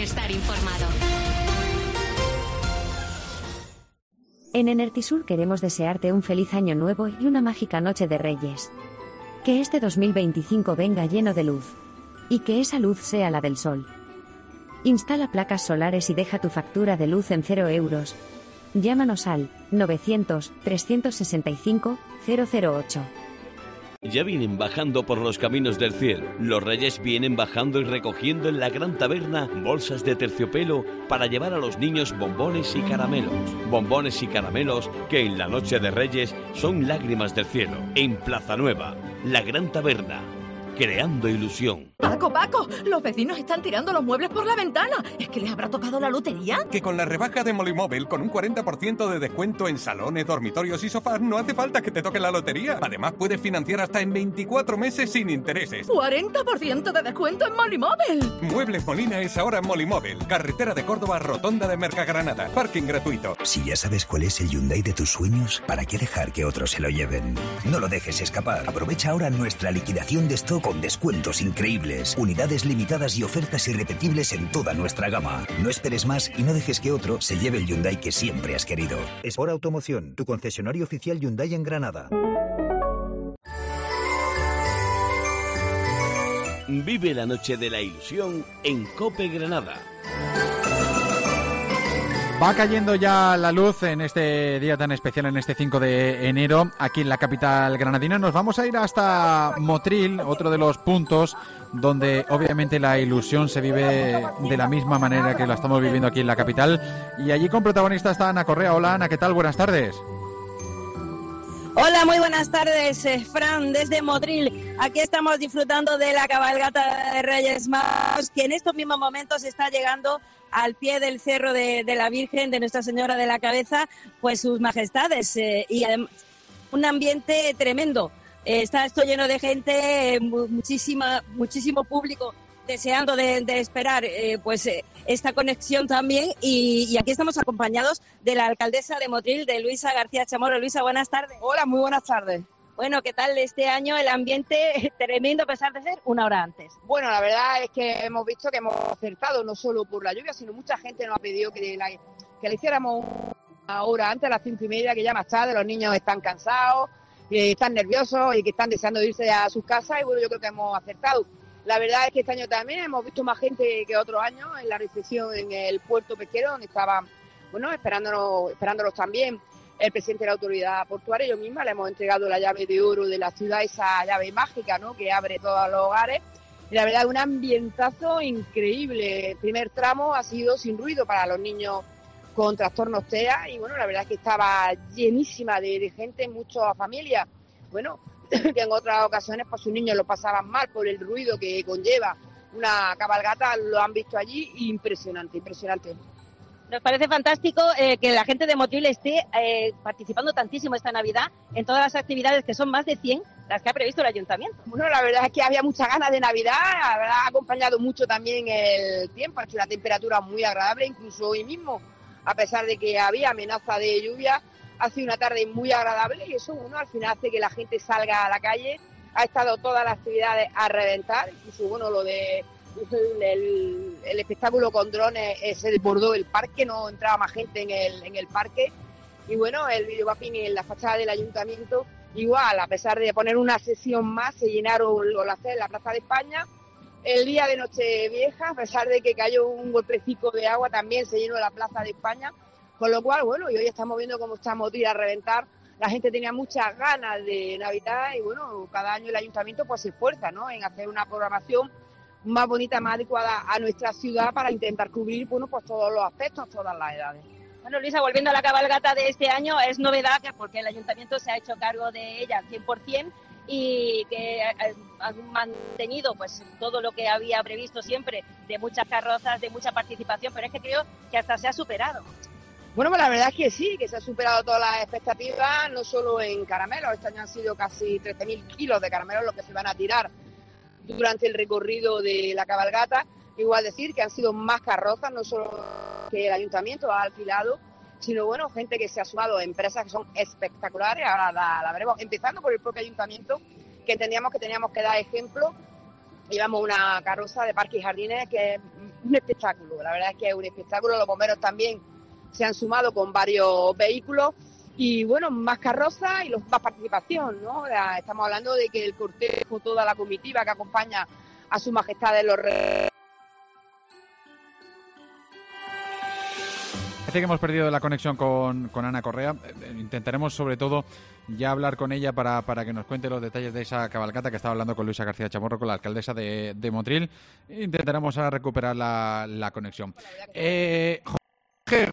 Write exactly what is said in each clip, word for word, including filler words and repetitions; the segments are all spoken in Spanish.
estar informado. En Enertisur queremos desearte un feliz año nuevo y una mágica noche de Reyes. Que este dos mil veinticinco venga lleno de luz. Y que esa luz sea la del sol. Instala placas solares y deja tu factura de luz en cero euros. Llámanos al novecientos, trescientos sesenta y cinco, cero cero ocho. Ya vienen bajando por los caminos del cielo. Los reyes vienen bajando y recogiendo en la gran taberna bolsas de terciopelo para llevar a los niños bombones y caramelos. Bombones y caramelos que en la noche de Reyes son lágrimas del cielo. En Plaza Nueva, la gran taberna, creando ilusión. Paco, Paco, los vecinos están tirando los muebles por la ventana. ¿Es que les habrá tocado la lotería? Que con la rebaja de Molimóvil, con un cuarenta por ciento de descuento en salones, dormitorios y sofás, no hace falta que te toque la lotería. Además, puedes financiar hasta en veinticuatro meses sin intereses. ¿cuarenta por ciento de descuento en Molimóvil? Muebles Molina es ahora Molimóvil. Carretera de Córdoba, Rotonda de Mercagranada. Parking gratuito. Si ya sabes cuál es el Hyundai de tus sueños, ¿para qué dejar que otros se lo lleven? No lo dejes escapar. Aprovecha ahora nuestra liquidación de stock con descuentos increíbles, unidades limitadas y ofertas irrepetibles en toda nuestra gama. No esperes más y no dejes que otro se lleve el Hyundai que siempre has querido. Sport Automoción, tu concesionario oficial Hyundai en Granada. Vive la noche de la ilusión en COPE Granada. Va cayendo ya la luz en este día tan especial, en este cinco de enero, aquí en la capital granadina. Nos vamos a ir hasta Motril, otro de los puntos donde obviamente la ilusión se vive de la misma manera que la estamos viviendo aquí en la capital. Y allí con protagonista está Ana Correa. Hola Ana, ¿qué tal? Buenas tardes. Hola, muy buenas tardes, eh, Fran, desde Motril. Aquí estamos disfrutando de la cabalgata de Reyes Magos, que en estos mismos momentos está llegando al pie del cerro de, de la Virgen, de Nuestra Señora de la Cabeza, pues sus majestades. Eh, y además, un ambiente tremendo. Eh, está esto lleno de gente, eh, muchísima, muchísimo público deseando de, de esperar eh, pues eh, esta conexión también. Y, y aquí estamos acompañados de la alcaldesa de Motril, de Luisa García Chamorro. Luisa, buenas tardes. Hola, muy buenas tardes. Bueno, ¿qué tal este año el ambiente tremendo a pesar de ser una hora antes? Bueno, la verdad es que hemos visto que hemos acertado, no solo por la lluvia, sino mucha gente nos ha pedido que la, que le hiciéramos una hora antes, a las cinco y media, que ya más tarde los niños están cansados, y están nerviosos y que están deseando irse a sus casas, y bueno, yo creo que hemos acertado. La verdad es que este año también hemos visto más gente que otros años en la recepción en el puerto pesquero, donde estaban, bueno, esperándonos, esperándolos también el presidente de la autoridad portuaria. Yo misma le hemos entregado la llave de oro de la ciudad, esa llave mágica, ¿no?, que abre todos los hogares. Y la verdad, un ambientazo increíble. El primer tramo ha sido sin ruido para los niños con trastornos T E A, y bueno, la verdad es que estaba llenísima de, de gente, muchas familias, bueno, que en otras ocasiones pues sus niños lo pasaban mal por el ruido que conlleva una cabalgata. Lo han visto allí, impresionante, impresionante. Nos parece fantástico eh, que la gente de Motril esté eh, participando tantísimo esta Navidad en todas las actividades, que son más de cien las que ha previsto el Ayuntamiento. Bueno, la verdad es que había muchas ganas de Navidad, la verdad ha acompañado mucho también el tiempo, ha hecho una temperatura muy agradable, incluso hoy mismo, a pesar de que había amenaza de lluvia, ha sido una tarde muy agradable, y eso, bueno, al final hace que la gente salga a la calle. Ha estado todas las actividades a reventar, incluso, bueno, lo de el, el, el espectáculo con drones eh, se desbordó el parque, no entraba más gente en el, en el parque. Y bueno, el videomapping en la fachada del ayuntamiento, igual, a pesar de poner una sesión más, se llenaron los laces en la Plaza de España. El día de Nochevieja, a pesar de que cayó un golpecico de agua, también se llenó la Plaza de España. Con lo cual, bueno, y hoy estamos viendo cómo estamos a reventar. La gente tenía muchas ganas de Navidad, y bueno, cada año el ayuntamiento pues se esfuerza, ¿no?, en hacer una programación más bonita, más adecuada a nuestra ciudad, para intentar cubrir, bueno, pues todos los aspectos, todas las edades. Bueno, Luisa, volviendo a la cabalgata de este año, es novedad que porque el ayuntamiento se ha hecho cargo de ella al cien por ciento y que han mantenido pues todo lo que había previsto siempre, de muchas carrozas, de mucha participación, pero es que creo que hasta se ha superado. Bueno, pues la verdad es que sí, que se han superado todas las expectativas, no solo en caramelos. Este año han sido casi trece mil kilos de caramelos los que se van a tirar durante el recorrido de la cabalgata. Igual decir que han sido más carrozas, no solo que el ayuntamiento ha alquilado, sino, bueno, gente que se ha sumado, empresas que son espectaculares. Ahora la, la veremos, empezando por el propio ayuntamiento, que entendíamos que teníamos que dar ejemplo. Llevamos una carroza de Parques y Jardines que es un espectáculo. La verdad es que es un espectáculo. Los bomberos también se han sumado con varios vehículos y, bueno, más carrozas y los, más participación, ¿no? Estamos hablando de que el cortejo, toda la comitiva que acompaña a Su Majestad de los Reyes. Parece que hemos perdido la conexión con, con Ana Correa. Intentaremos, sobre todo, ya hablar con ella para, para que nos cuente los detalles de esa cabalgata, que estaba hablando con Luisa García Chamorro, con la alcaldesa de, de Motril. Intentaremos ahora recuperar la, la conexión. Eh, Jorge.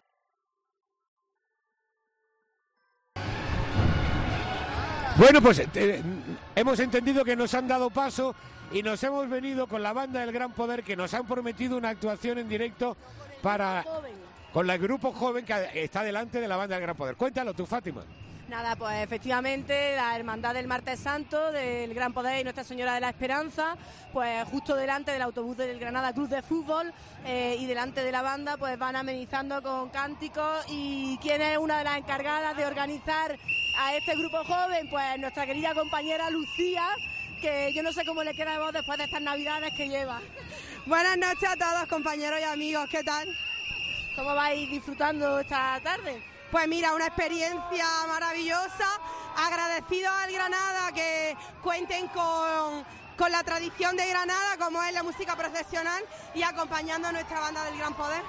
Bueno, pues eh, hemos entendido que nos han dado paso y nos hemos venido con la banda del Gran Poder, que nos han prometido una actuación en directo para con el grupo joven que está delante de la banda del Gran Poder. Cuéntalo tú, Fátima. Nada, pues efectivamente la Hermandad del Martes Santo, del Gran Poder y Nuestra Señora de la Esperanza, pues justo delante del autobús del Granada Club de Fútbol eh, y delante de la banda, pues van amenizando con cánticos. ¿Y quién es una de las encargadas de organizar a este grupo joven? Pues nuestra querida compañera Lucía, que yo no sé cómo le queda de voz después de estas navidades que lleva. Buenas noches a todos, compañeros y amigos, ¿qué tal? ¿Cómo vais disfrutando esta tarde? Pues mira, una experiencia maravillosa, agradecidos al Granada que cuenten con, con la tradición de Granada, como es la música procesional, y acompañando a nuestra banda del Gran Poder.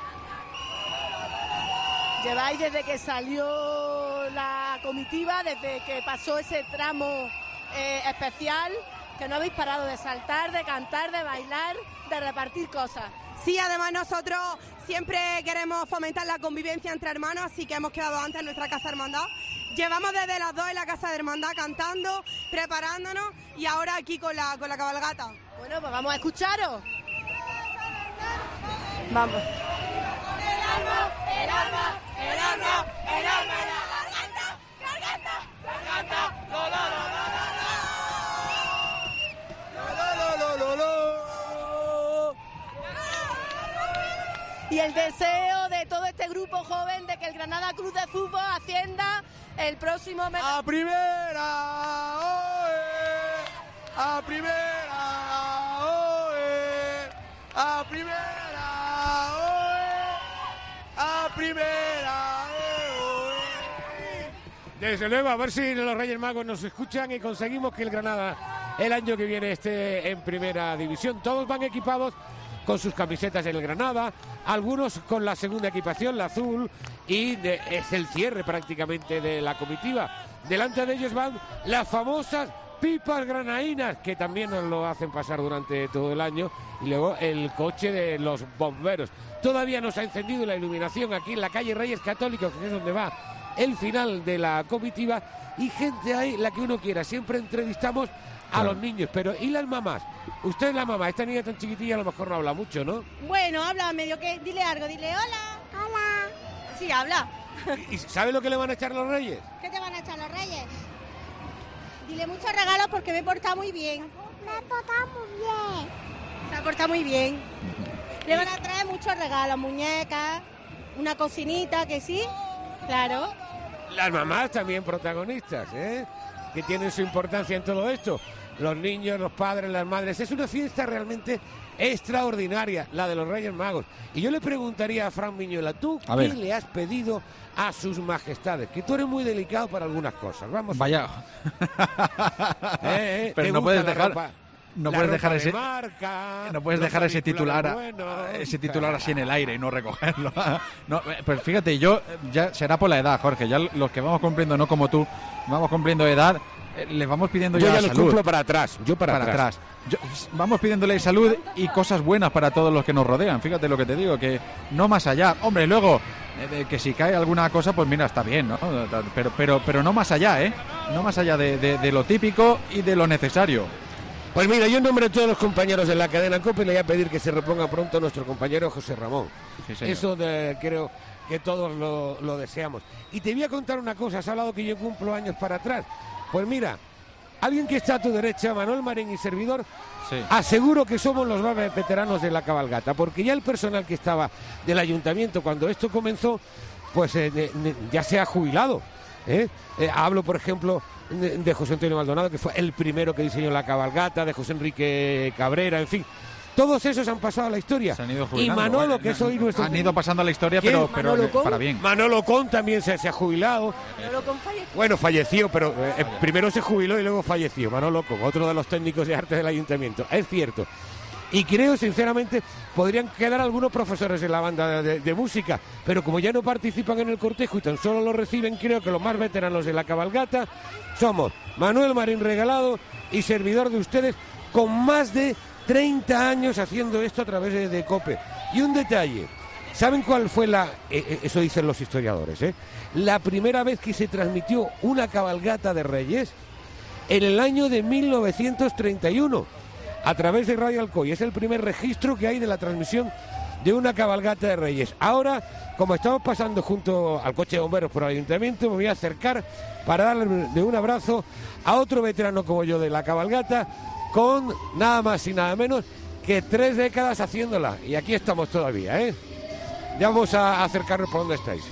Lleváis desde que salió la comitiva, desde que pasó ese tramo eh, especial, que no habéis parado de saltar, de cantar, de bailar, de repartir cosas. Sí, además nosotros siempre queremos fomentar la convivencia entre hermanos, así que hemos quedado antes en nuestra casa hermandad. Llevamos desde las dos en la casa de hermandad cantando, preparándonos y ahora aquí con la, con la cabalgata. Bueno, pues vamos a escucharos. Vamos. El alma, el alma, el alma, el alma, la garganta, garganta, garganta, lo, lo, lo, lo, lo, lo, lo, lo, lo. Y el deseo de todo este grupo joven de que el Granada Club de Fútbol ascienda el próximo mes. ¡A primera! ¡Oe! ¡A primera! ¡Oe! ¡A primera! ¡Oe! ¡A primera! ¡Oe! Desde luego, a ver si los Reyes Magos nos escuchan y conseguimos que el Granada el año que viene esté en primera división. Todos van equipados con sus camisetas del Granada, algunos con la segunda equipación, la azul, y de, es el cierre prácticamente de la comitiva. Delante de ellos van las famosas pipas granadinas, que también nos lo hacen pasar durante todo el año, y luego el coche de los bomberos. Todavía no se ha encendido la iluminación aquí en la calle Reyes Católicos, que es donde va el final de la comitiva, y gente ahí, la que uno quiera. Siempre entrevistamos a claro. los niños, pero ¿y las mamás? Usted es la mamá, esta niña tan chiquitilla a lo mejor no habla mucho, ¿no? Bueno, habla medio que, dile algo, dile hola. Hola. Sí, habla. ¿Y, y sabe lo que le van a echar los Reyes? ¿Qué te van a echar los Reyes? Dile muchos regalos porque me he portado muy bien. Me he portado muy bien. Se ha portado muy bien. Le van a traer muchos regalos, muñecas, una cocinita, que sí, claro. Las mamás también protagonistas, ¿eh? Que tienen su importancia en todo esto. Los niños, los padres, las madres. Es una fiesta realmente extraordinaria, la de los Reyes Magos. Y yo le preguntaría a Fran Miñuela, ¿tú a qué ver. le has pedido a sus majestades? Que tú eres muy delicado para algunas cosas. Vamos. Vaya. eh, eh, Pero no puedes dejar... Ropa, no puedes dejar ese marca, no puedes dejar ese titular bueno, ese titular así en el aire y no recogerlo. No, pues fíjate, yo ya será por la edad, Jorge, ya los que vamos cumpliendo, no como tú, vamos cumpliendo edad, eh, les vamos pidiendo yo ya, ya salud. Yo ya cumplo para atrás, yo para, para atrás. atrás. Yo, vamos pidiéndole salud y cosas buenas para todos los que nos rodean. Fíjate lo que te digo, que no más allá. Hombre, luego eh, que si cae alguna cosa, pues mira, está bien, ¿no? Pero pero pero no más allá, ¿eh? No más allá de, de, de lo típico y de lo necesario. Pues mira, yo en nombre de todos los compañeros de la cadena COPE le voy a pedir que se reponga pronto nuestro compañero José Ramón. Sí, Eso de, creo que todos lo, lo deseamos. Y te voy a contar una cosa, has hablado que yo cumplo años para atrás. Pues mira, alguien que está a tu derecha, Manuel Marín y servidor, sí. aseguro que somos los más veteranos de la cabalgata, porque ya el personal que estaba del ayuntamiento cuando esto comenzó, pues eh, de, de, ya se ha jubilado. ¿eh? Eh, hablo, por ejemplo, de José Antonio Maldonado, que fue el primero que diseñó la cabalgata, de José Enrique Cabrera, en fin. Todos esos han pasado a la historia. Se han ido y jubilando, Manolo, eh, que es hoy nuestro... Han ido pasando a la historia, ¿Quién? pero, pero Manolo eh, Con. para bien. Manolo Con también se, se ha jubilado. Manolo Con falleció. Bueno, falleció, pero eh, primero se jubiló y luego falleció. Manolo Con, otro de los técnicos de arte del ayuntamiento. Es cierto. Y creo, sinceramente, podrían quedar algunos profesores en la banda de, de música, pero como ya no participan en el cortejo y tan solo lo reciben, creo que los más veteranos de la cabalgata somos Manuel Marín Regalado y servidor de ustedes, con más de treinta años haciendo esto a través de, de COPE. Y un detalle, ¿saben cuál fue la, eh, eso dicen los historiadores, eh? la primera vez que se transmitió una cabalgata de Reyes? En el año de mil novecientos treinta y uno. A través de Radio Alcoy. Es el primer registro que hay de la transmisión de una cabalgata de Reyes. Ahora, como estamos pasando junto al coche de bomberos por el ayuntamiento, me voy a acercar para darle de un abrazo a otro veterano como yo de la cabalgata, con nada más y nada menos que tres décadas haciéndola. Y aquí estamos todavía, ¿eh? Ya vamos a acercarnos por donde estáis.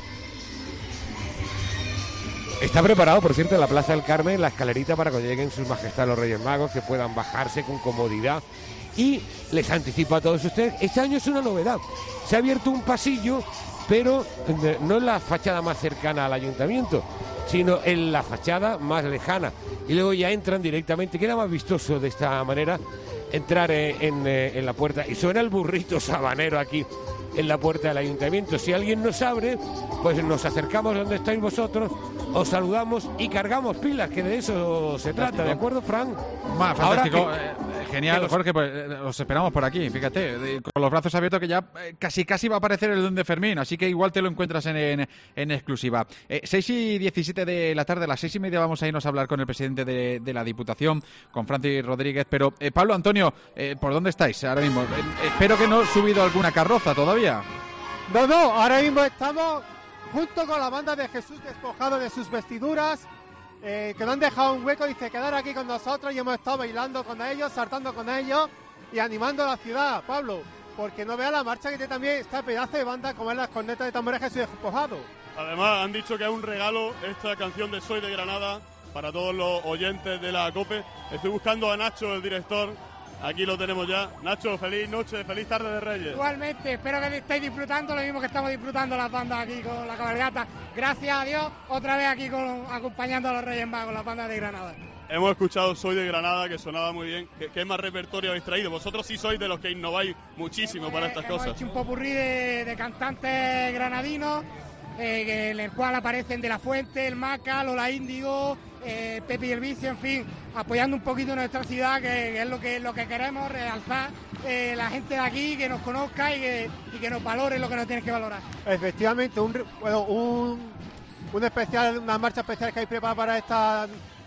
Está preparado, por cierto, en la Plaza del Carmen, la escalerita para cuando lleguen sus majestades los Reyes Magos, que puedan bajarse con comodidad. Y les anticipo a todos ustedes, este año es una novedad. Se ha abierto un pasillo, pero no en la fachada más cercana al ayuntamiento, sino en la fachada más lejana. Y luego ya entran directamente, queda más vistoso de esta manera, entrar en, en, en la puerta. Y suena el burrito sabanero aquí en la puerta del ayuntamiento. Si alguien nos abre, pues nos acercamos donde estáis vosotros, os saludamos y cargamos pilas, que de eso se trata, ¿de acuerdo, Fran? Ma, fantástico, Ahora que, eh, genial, que los... Jorge, pues eh, os esperamos por aquí, fíjate, de, con los brazos abiertos, que ya eh, casi casi va a aparecer el Duende Fermín, así que igual te lo encuentras en, en, en exclusiva. Eh, seis y diecisiete de la tarde, a las seis y media vamos a irnos a hablar con el presidente de, de la Diputación, con Francis Rodríguez, pero eh, Pablo, Antonio, eh, ¿por dónde estáis ahora mismo? Eh, espero que no he subido alguna carroza todavía. No, no, ahora mismo estamos junto con la banda de Jesús despojado de sus vestiduras, eh, que no han dejado un hueco y se quedaron aquí con nosotros y hemos estado bailando con ellos, saltando con ellos y animando a la ciudad, Pablo, porque no vea la marcha que tiene también esta pedazo de banda como es las cornetas de tambores Jesús despojado. Además han dicho que es un regalo esta canción de Soy de Granada para todos los oyentes de la COPE. Estoy buscando a Nacho, el director. Aquí lo tenemos ya. Nacho, feliz noche, feliz tarde de Reyes. Igualmente, espero que estéis disfrutando lo mismo que estamos disfrutando las bandas aquí con la cabalgata. Gracias a Dios, otra vez aquí con, acompañando a los Reyes Magos, las bandas de Granada. Hemos escuchado Soy de Granada, que sonaba muy bien. ¿Qué, qué más repertorio habéis traído? Vosotros sí sois de los que innováis muchísimo para estas eh, cosas. Hemos hecho un popurrí de, de cantantes granadinos, eh, en el cual aparecen De La Fuente, El Maca, Lola Índigo, eh, Pepe y el Vicio, en fin, apoyando un poquito nuestra ciudad, que, que es lo que, lo que queremos, realzar eh, la gente de aquí, que nos conozca y que, y que nos valore lo que nos tiene que valorar. Efectivamente, un, bueno, un, un especial, una marcha especial que hay preparada para esta,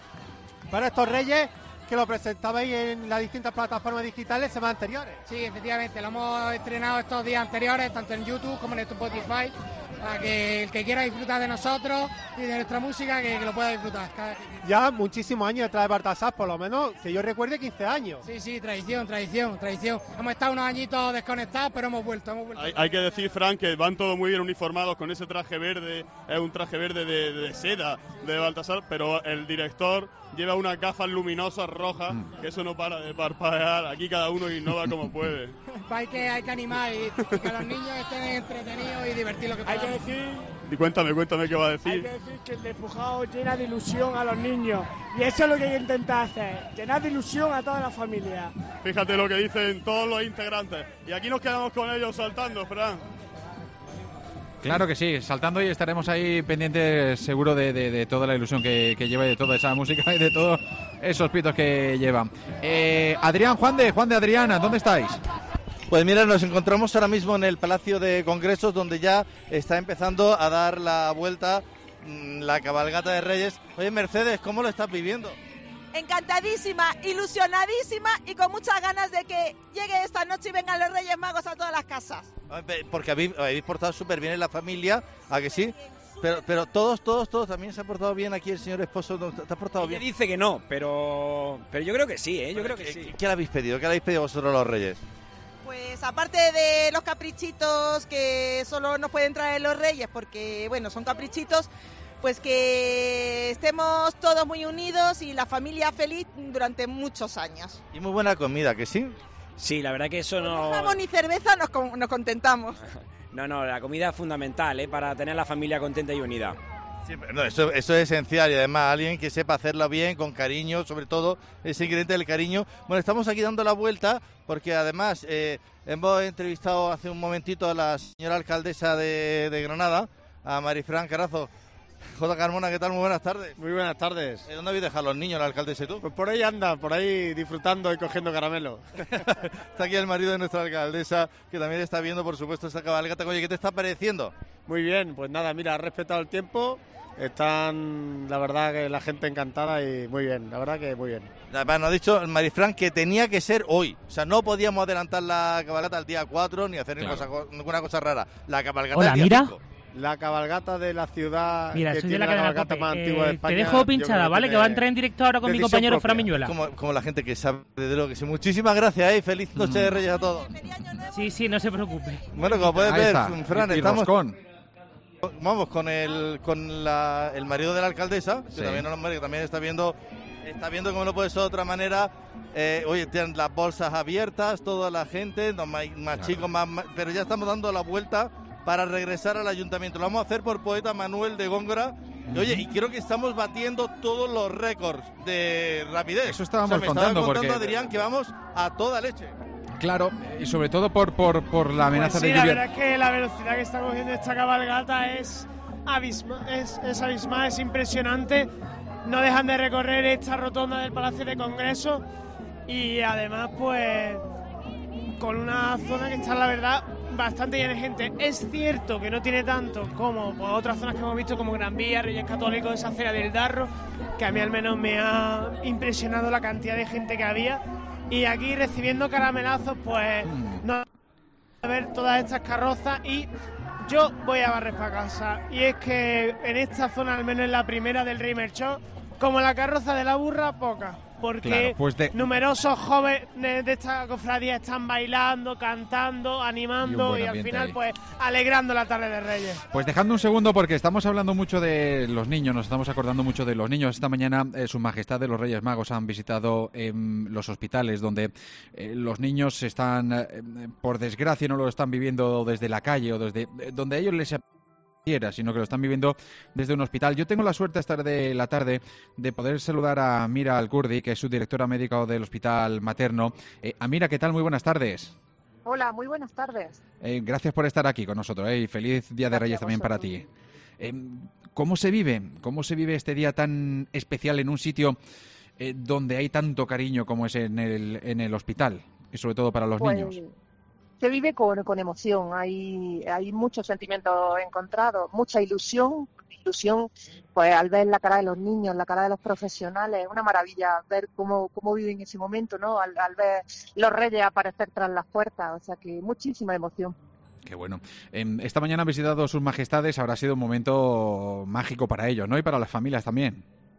para estos Reyes, que lo presentabais en las distintas plataformas digitales semanas anteriores. Sí, efectivamente, lo hemos estrenado estos días anteriores, tanto en YouTube como en Spotify, para que el que quiera disfrutar de nosotros y de nuestra música, que, que lo pueda disfrutar. Ya muchísimos años detrás de Baltasar, por lo menos, que yo recuerde, quince años. Sí, sí, tradición, tradición, tradición. Hemos estado unos añitos desconectados, pero hemos vuelto, hemos vuelto. Hay, hay que decir, Fran, que van todos muy bien uniformados con ese traje verde, es un traje verde de, de seda de Baltasar, pero el director lleva unas gafas luminosas rojas, mm. que eso no para de parpadear. Aquí cada uno innova como puede. hay, que, hay que animar y, y que los niños estén entretenidos y divertir lo que podamos. Hay que decir... Y cuéntame, cuéntame qué va a decir. Hay que decir que el despojado llena de ilusión a los niños. Y eso es lo que hay que intentar hacer, llenar de ilusión a toda la familia. Fíjate lo que dicen todos los integrantes. Y aquí nos quedamos con ellos saltando, Fran. Claro que sí, saltando y estaremos ahí pendientes seguro de, de, de toda la ilusión que, que lleva y de toda esa música y de todos esos pitos que llevan. Eh, Adrián, Juan de, Juan de Adriana, ¿dónde estáis? Pues mira, nos encontramos ahora mismo en el Palacio de Congresos, donde ya está empezando a dar la vuelta mmm, la cabalgata de Reyes. Oye, Mercedes, ¿cómo lo estás viviendo? Encantadísima, ilusionadísima y con muchas ganas de que llegue esta noche y vengan los Reyes Magos a todas las casas. Porque habéis, habéis portado súper bien en la familia, ¿a que sí? Pero, pero todos, todos, todos también se ha portado bien aquí el señor esposo. ¿Te has portado bien? Ella dice que no, pero, pero yo creo que sí, ¿eh? Yo creo que ¿Qué, sí. ¿Qué le habéis pedido? ¿Qué le habéis pedido vosotros a los Reyes? Pues aparte de los caprichitos que solo nos pueden traer los Reyes, porque bueno, son caprichitos, pues que estemos todos muy unidos y la familia feliz durante muchos años. Y muy buena comida, ¿que sí? Sí, la verdad que eso no... No jamón ni cerveza, nos, con- nos contentamos. No, no, la comida es fundamental, ¿eh? Para tener la familia contenta y unida. Sí, pero no, eso, eso es esencial y además alguien que sepa hacerlo bien, con cariño, sobre todo ese ingrediente del cariño. Bueno, estamos aquí dando la vuelta porque además eh, hemos entrevistado hace un momentito a la señora alcaldesa de, de Granada, a Marifran Carazo. J. Carmona, ¿qué tal? Muy buenas tardes. Muy buenas tardes. ¿Dónde habéis dejado los niños, la alcaldesa y tú? Pues por ahí anda, por ahí disfrutando y cogiendo caramelo. Está aquí el marido de nuestra alcaldesa, que también está viendo, por supuesto, esta cabalgata. Oye, ¿qué te está pareciendo? Muy bien, pues nada, mira, ha respetado el tiempo, están, la verdad, que la gente encantada y muy bien, la verdad que muy bien. Además, nos ha dicho el Marifran que tenía que ser hoy. O sea, no podíamos adelantar la cabalgata al día cuatro ni hacer Claro. cosa- ninguna cosa rara. La cabalgata Hola, el día mira. cinco. La cabalgata de la ciudad, Mira, que soy tiene de la la cadena cabalgata COPE. más Eh, antigua de te España. dejo yo pinchada, creo ¿vale? Que tiene va a entrar en directo ahora con mi decisión compañero propia. Fran Miñuela. Como, como la gente que sabe de lo que sí. Muchísimas gracias, ¿eh? Feliz noche de Reyes a todos. Sí, sí, no se preocupe. Bueno, como puedes Ahí ver, está. Fran, Y- y estamos... roscón. Vamos con el con la, el marido de la alcaldesa, que Sí. también, no, que también está viendo está viendo cómo no puede ser de otra manera. Eh, oye, tienen las bolsas abiertas, toda la gente, no, más, más Claro. chicos, más, más- pero ya estamos dando la vuelta para regresar al ayuntamiento. Lo vamos a hacer por poeta Manuel de Góngora. Y, oye, y creo que estamos batiendo todos los récords de rapidez. Eso estábamos O sea, me contando, estaba contando porque- Adrián que vamos a toda leche. Claro, y sobre todo por, por, por la amenaza Pues sí, de la lluvia. verdad es que la velocidad que está cogiendo esta cabalgata es, abisma, es, es abismal, es impresionante. No dejan de recorrer esta rotonda del Palacio de Congreso y además pues con una zona que está la verdad bastante llena de gente. Es cierto que no tiene tanto como pues, otras zonas que hemos visto como Gran Vía, Reyes Católicos, esa acera del Darro, que a mí al menos me ha impresionado la cantidad de gente que había. Y aquí recibiendo caramelazos, pues no a ver todas estas carrozas y yo voy a barrer para casa. Y es que en esta zona, al menos en la primera del Rey Melchor, como la carroza de la burra, poca. Porque Claro, pues de- numerosos jóvenes de esta cofradía están bailando, cantando, animando buen y, al ambiente final ahí. pues alegrando la tarde de Reyes. Pues dejando un segundo porque estamos hablando mucho de los niños, nos estamos acordando mucho de los niños. Esta mañana eh, Su Majestad de los Reyes Magos han visitado em, los hospitales donde eh, los niños están, eh, por desgracia, no lo están viviendo desde la calle o desde eh, donde a ellos les quiera, sino que lo están viviendo desde un hospital. Yo tengo la suerte esta de la tarde de poder saludar a Amira Alkurdi, que es su directora médica del Hospital Materno. Eh, Amira, ¿qué tal? Muy buenas tardes. Hola, muy buenas tardes. Eh, gracias por estar aquí con nosotros eh, y feliz Día de Reyes también para ti. Eh, ¿Cómo se vive? ¿Cómo se vive este día tan especial en un sitio eh, donde hay tanto cariño como es en el, en el hospital? Y sobre todo para los Pues, niños. se vive con, con emoción, hay, hay muchos sentimientos encontrados, mucha ilusión, ilusión pues al ver la cara de los niños, la cara de los profesionales, es una maravilla ver cómo, cómo viven ese momento, ¿no? Al, al ver los reyes aparecer tras las puertas, o sea que muchísima emoción. Qué bueno. Eh, esta mañana han visitado sus majestades, habrá sido un momento mágico para ellos, ¿no? Y para las familias también.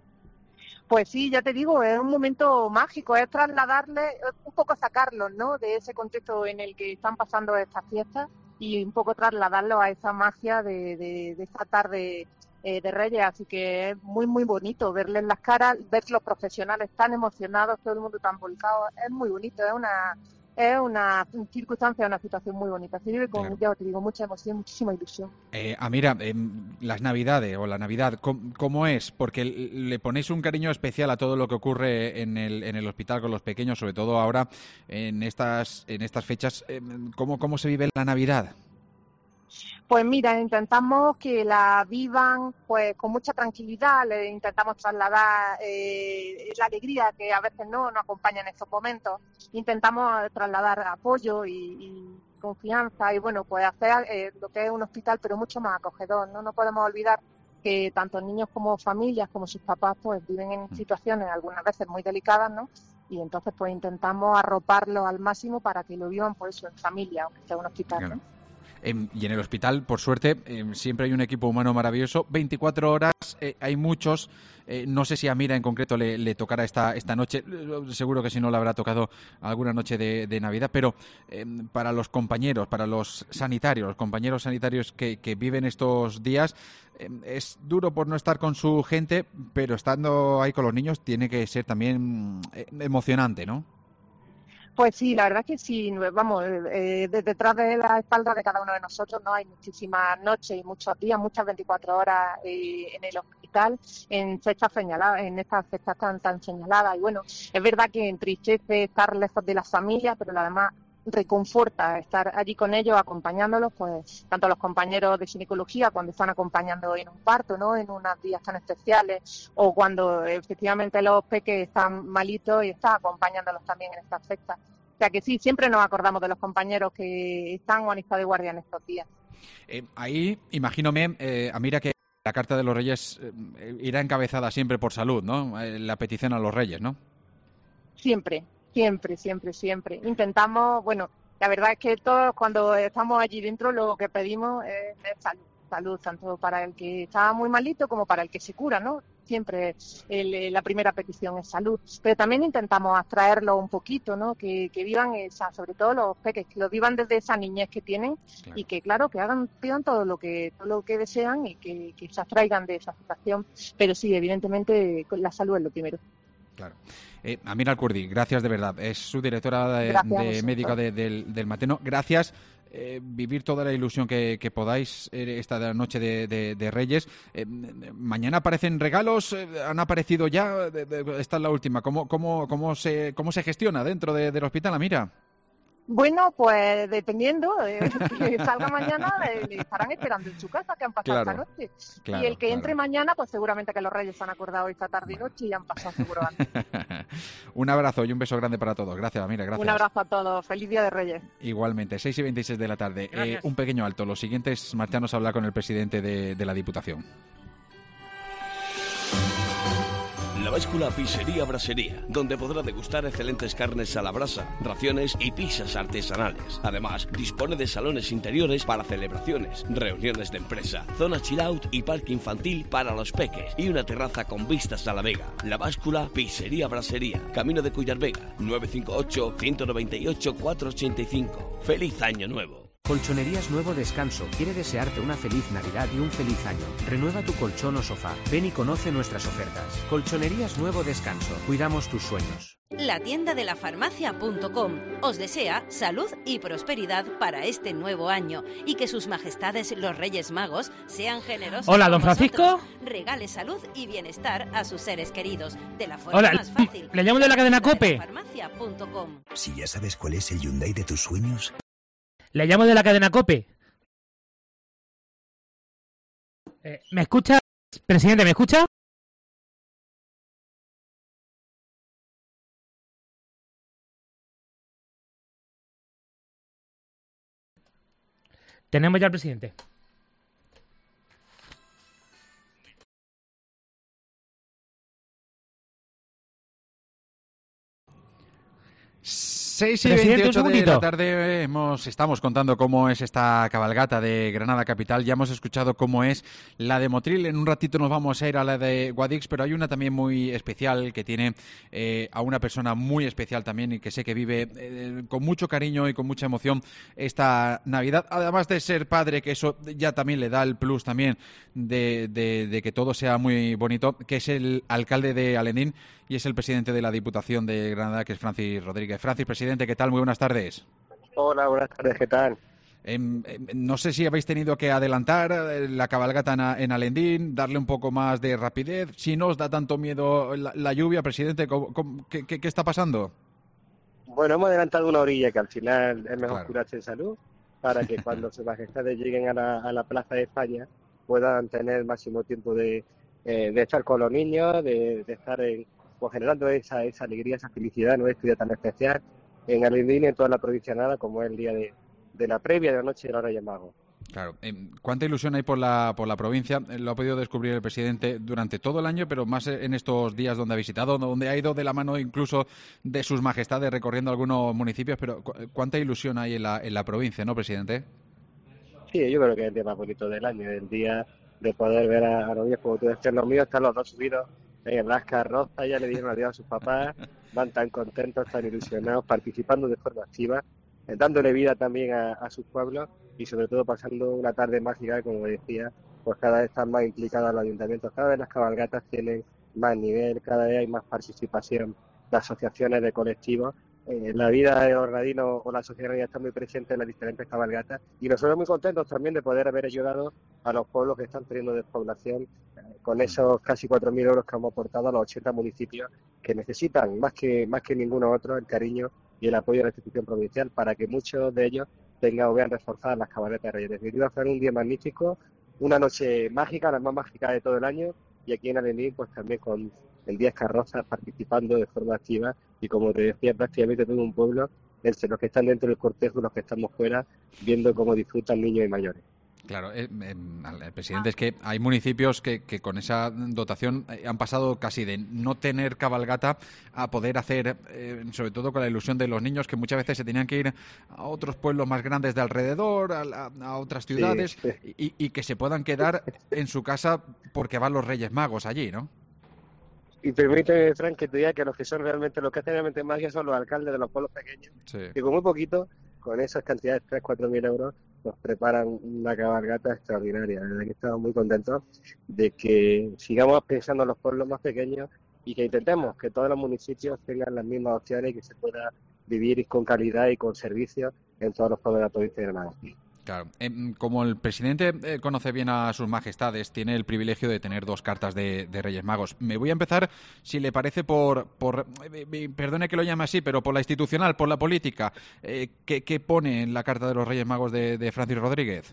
Pues sí, ya te digo, es un momento mágico, es trasladarle, un poco sacarlos, ¿no? De ese contexto en el que están pasando estas fiestas y un poco trasladarlos a esa magia de, de, de esta tarde eh, de Reyes. Así que es muy, muy bonito verles las caras, ver los profesionales tan emocionados, todo el mundo tan volcado. Es muy bonito, es una es una circunstancia, una situación muy bonita. Se vive con, Claro. ya te digo, mucha emoción, muchísima ilusión. Eh, ah, mira, eh, las Navidades o la Navidad, ¿cómo, cómo es? Porque le ponéis un cariño especial a todo lo que ocurre en el, en el hospital con los pequeños, sobre todo ahora en estas, en estas fechas. Eh, ¿cómo, ¿Cómo se vive la Navidad? Pues mira, intentamos que la vivan pues con mucha tranquilidad, le intentamos trasladar eh, la alegría que a veces no nos acompaña en estos momentos, intentamos trasladar apoyo y, y confianza y bueno, pues hacer eh, lo que es un hospital pero mucho más acogedor, ¿no? No podemos olvidar que tanto niños como familias como sus papás pues viven en situaciones algunas veces muy delicadas, ¿no? Y entonces pues intentamos arroparlos al máximo para que lo vivan por eso en familia, aunque sea un hospital, Claro. ¿no? Eh, y en el hospital, por suerte, eh, siempre hay un equipo humano maravilloso. veinticuatro horas, eh, hay muchos. Eh, no sé si a Mira en concreto le, le tocará esta, esta noche. Eh, Seguro que si no le habrá tocado alguna noche de, de Navidad. Pero eh, para los compañeros, para los sanitarios, los compañeros sanitarios que, que viven estos días, eh, es duro por no estar con su gente, pero estando ahí con los niños tiene que ser también eh, emocionante, ¿no? Pues sí, la verdad es que sí, vamos, eh, de- detrás de la espalda de cada uno de nosotros no hay muchísimas noches y muchos días, muchas veinticuatro horas eh, en el hospital, en fechas señaladas, en estas fechas tan, tan señaladas. Y bueno, es verdad que entristece estar lejos de las familias, pero además reconforta estar allí con ellos, acompañándolos, pues tanto los compañeros de ginecología cuando están acompañando en un parto, ¿no? En unos días tan especiales, o cuando efectivamente los peques están malitos y está acompañándolos también en estas fechas. O sea que sí, siempre nos acordamos de los compañeros que están o han estado de guardia en estos días. Eh, ahí, imagínome, eh, Amira, que la Carta de los Reyes eh, irá encabezada siempre por salud, ¿no? Eh, la petición a los Reyes, ¿no? Siempre, siempre, siempre, siempre. Intentamos, bueno, la verdad es que todos cuando estamos allí dentro lo que pedimos es, es salud, salud, tanto para el que está muy malito como para el que se cura, ¿no? Siempre el- la primera petición es salud, pero también intentamos abstraerlo un poquito, ¿no? Que, que vivan esa, sobre todo los peques, que lo vivan desde esa niñez que tienen y que claro, que hagan, pidan todo lo que, todo lo que desean y que, que se abstraigan de esa situación, pero sí, evidentemente la salud es lo primero. Claro. Eh, Amira Al-Kurdi, gracias de verdad. Es su directora de, Gracias a de vosotros. médica de- del, del Mateno. Gracias. Eh, vivir toda la ilusión que, que podáis eh, esta noche de, de- de Reyes. Eh, mañana aparecen regalos, eh, han aparecido ya. De- de- esta es la última. ¿Cómo, cómo, cómo, se, cómo se gestiona dentro de- del hospital, Amira? Bueno, pues dependiendo, eh, que salga mañana, eh, le estarán esperando en su casa, que han pasado Claro, esta noche. claro, y el que claro. entre mañana, pues seguramente que los Reyes se han acordado esta tarde y noche y han pasado seguro antes. Un abrazo y un beso grande para todos. Gracias, Amira. Gracias. Un abrazo a todos. Feliz Día de Reyes. Igualmente, seis y veintiséis de la tarde. Eh, Gracias. un pequeño alto. Lo siguiente es marcharnos a hablar con el presidente de, de la Diputación. La Báscula Pizzería Brasería, donde podrá degustar excelentes carnes a la brasa, raciones y pizzas artesanales. Además, dispone de salones interiores para celebraciones, reuniones de empresa, zona chill out y parque infantil para los peques y una terraza con vistas a la Vega. La Báscula Pizzería Brasería, Camino de Cuyar Vega, nueve cinco ocho, uno nueve ocho, cuatro ocho cinco. ¡Feliz Año Nuevo! Colchonerías Nuevo Descanso quiere desearte una feliz Navidad y un feliz año. Renueva tu colchón o sofá. Ven y conoce nuestras ofertas. Colchonerías Nuevo Descanso. Cuidamos tus sueños. La tienda de la farmacia punto com os desea salud y prosperidad para este nuevo año y que sus majestades los Reyes Magos sean generosos. Hola, con don Francisco. vosotros. Regale salud y bienestar a sus seres queridos de la forma Hola, más fácil. le llamo de la cadena COPE. farmacia punto com. Si ya sabes cuál es el Hyundai de tus sueños, Le llamo de la cadena COPE. Eh, ¿Me escucha? Presidente, ¿me escucha? Tenemos ya al presidente. seis y Presidente, un veintiocho de segundito. la tarde hemos, estamos contando cómo es esta cabalgata de Granada Capital. Ya hemos escuchado cómo es la de Motril. En un ratito nos vamos a ir a la de Guadix, pero hay una también muy especial que tiene eh, a una persona muy especial también y que sé que vive eh, con mucho cariño y con mucha emoción esta Navidad. Además de ser padre, que eso ya también le da el plus también de, de, de que todo sea muy bonito, que es el alcalde de Alendín y es el presidente de la Diputación de Granada, que es Francis Rodríguez. Francis, presidente, ¿qué tal? Muy buenas tardes. Hola, buenas tardes, ¿qué tal? Em, em, no sé si habéis tenido que adelantar eh, la cabalgata en, A- en Alendín, darle un poco más de rapidez. Si no os da tanto miedo la, la lluvia, presidente, ¿cómo- cómo- qué, qué- qué está pasando? Bueno, hemos adelantado una orilla que al final es mejor Claro. curarse en salud para que cuando sus majestades lleguen a la, a la Plaza de España puedan tener el máximo tiempo de, eh, de estar con los niños, de, de estar en, pues, generando esa, esa alegría, esa felicidad en este día tan especial en Alendín y en toda la provincia de Granada, como es el día de, de la previa, de la noche de los Reyes Magos. Claro. Em, ¿Cuánta ilusión hay por la, por la provincia? Eh, Lo ha podido descubrir el presidente durante todo el año, pero más en estos días donde ha visitado, donde ha ido de la mano incluso de sus majestades recorriendo algunos municipios. Pero cu- ¿cuánta ilusión hay en la, en la provincia, no, presidente? Sí, yo creo que es el día más bonito del año, el día de poder ver a, a los niños, como tú decías, los míos están los dos subidos en las carrozas, ya le dieron adiós a sus papás, van tan contentos, tan ilusionados, participando de forma activa, eh, dándole vida también a, a sus pueblos y sobre todo pasando una tarde mágica, como decía, pues cada vez están más implicados los ayuntamientos, cada vez las cabalgatas tienen más nivel, cada vez hay más participación de asociaciones, de colectivos eh, la vida de los gradinos o la sociedad granadina está muy presente en las diferentes cabalgatas y nosotros muy contentos también de poder haber ayudado a los pueblos que están teniendo despoblación eh, con esos casi cuatro mil euros que hemos aportado a los ochenta municipios que necesitan más que más que ninguno otro el cariño y el apoyo de la institución provincial para que muchos de ellos tengan o vean reforzadas las cabalgatas de Reyes. En definitiva, fue un día magnífico, una noche mágica, la más mágica de todo el año, y aquí en Alendín pues también con el Díaz Carrozas participando de forma activa y como te decía prácticamente todo un pueblo entre los que están dentro del cortejo y los que estamos fuera viendo cómo disfrutan niños y mayores. Claro, eh, eh, el presidente, es que hay municipios que, que con esa dotación eh, han pasado casi de no tener cabalgata a poder hacer, eh, sobre todo con la ilusión de los niños, que muchas veces se tenían que ir a otros pueblos más grandes de alrededor, a, a, a otras ciudades, sí, sí. Y, y que se puedan quedar en su casa porque van los Reyes Magos allí, ¿no? Y permíteme, Frank, que te diga que los que son realmente, los que hacen realmente magia son los alcaldes de los pueblos pequeños, sí. Y con muy poquito, con esas cantidades, tres, cuatro mil euros, nos preparan una cabalgata extraordinaria. La verdad que estamos muy contentos de que sigamos pensando en los pueblos más pequeños y que intentemos que todos los municipios tengan las mismas opciones y que se pueda vivir con calidad y con servicios en todos los pueblos de la provincia de Granada. Claro, eh, como el presidente eh, conoce bien a sus majestades, tiene el privilegio de tener dos cartas de, de Reyes Magos. Me voy a empezar, si le parece, por, por eh, perdone que lo llame así, pero por la institucional, por la política. Eh, ¿qué, ¿Qué pone en la carta de los Reyes Magos de, de Francis Rodríguez?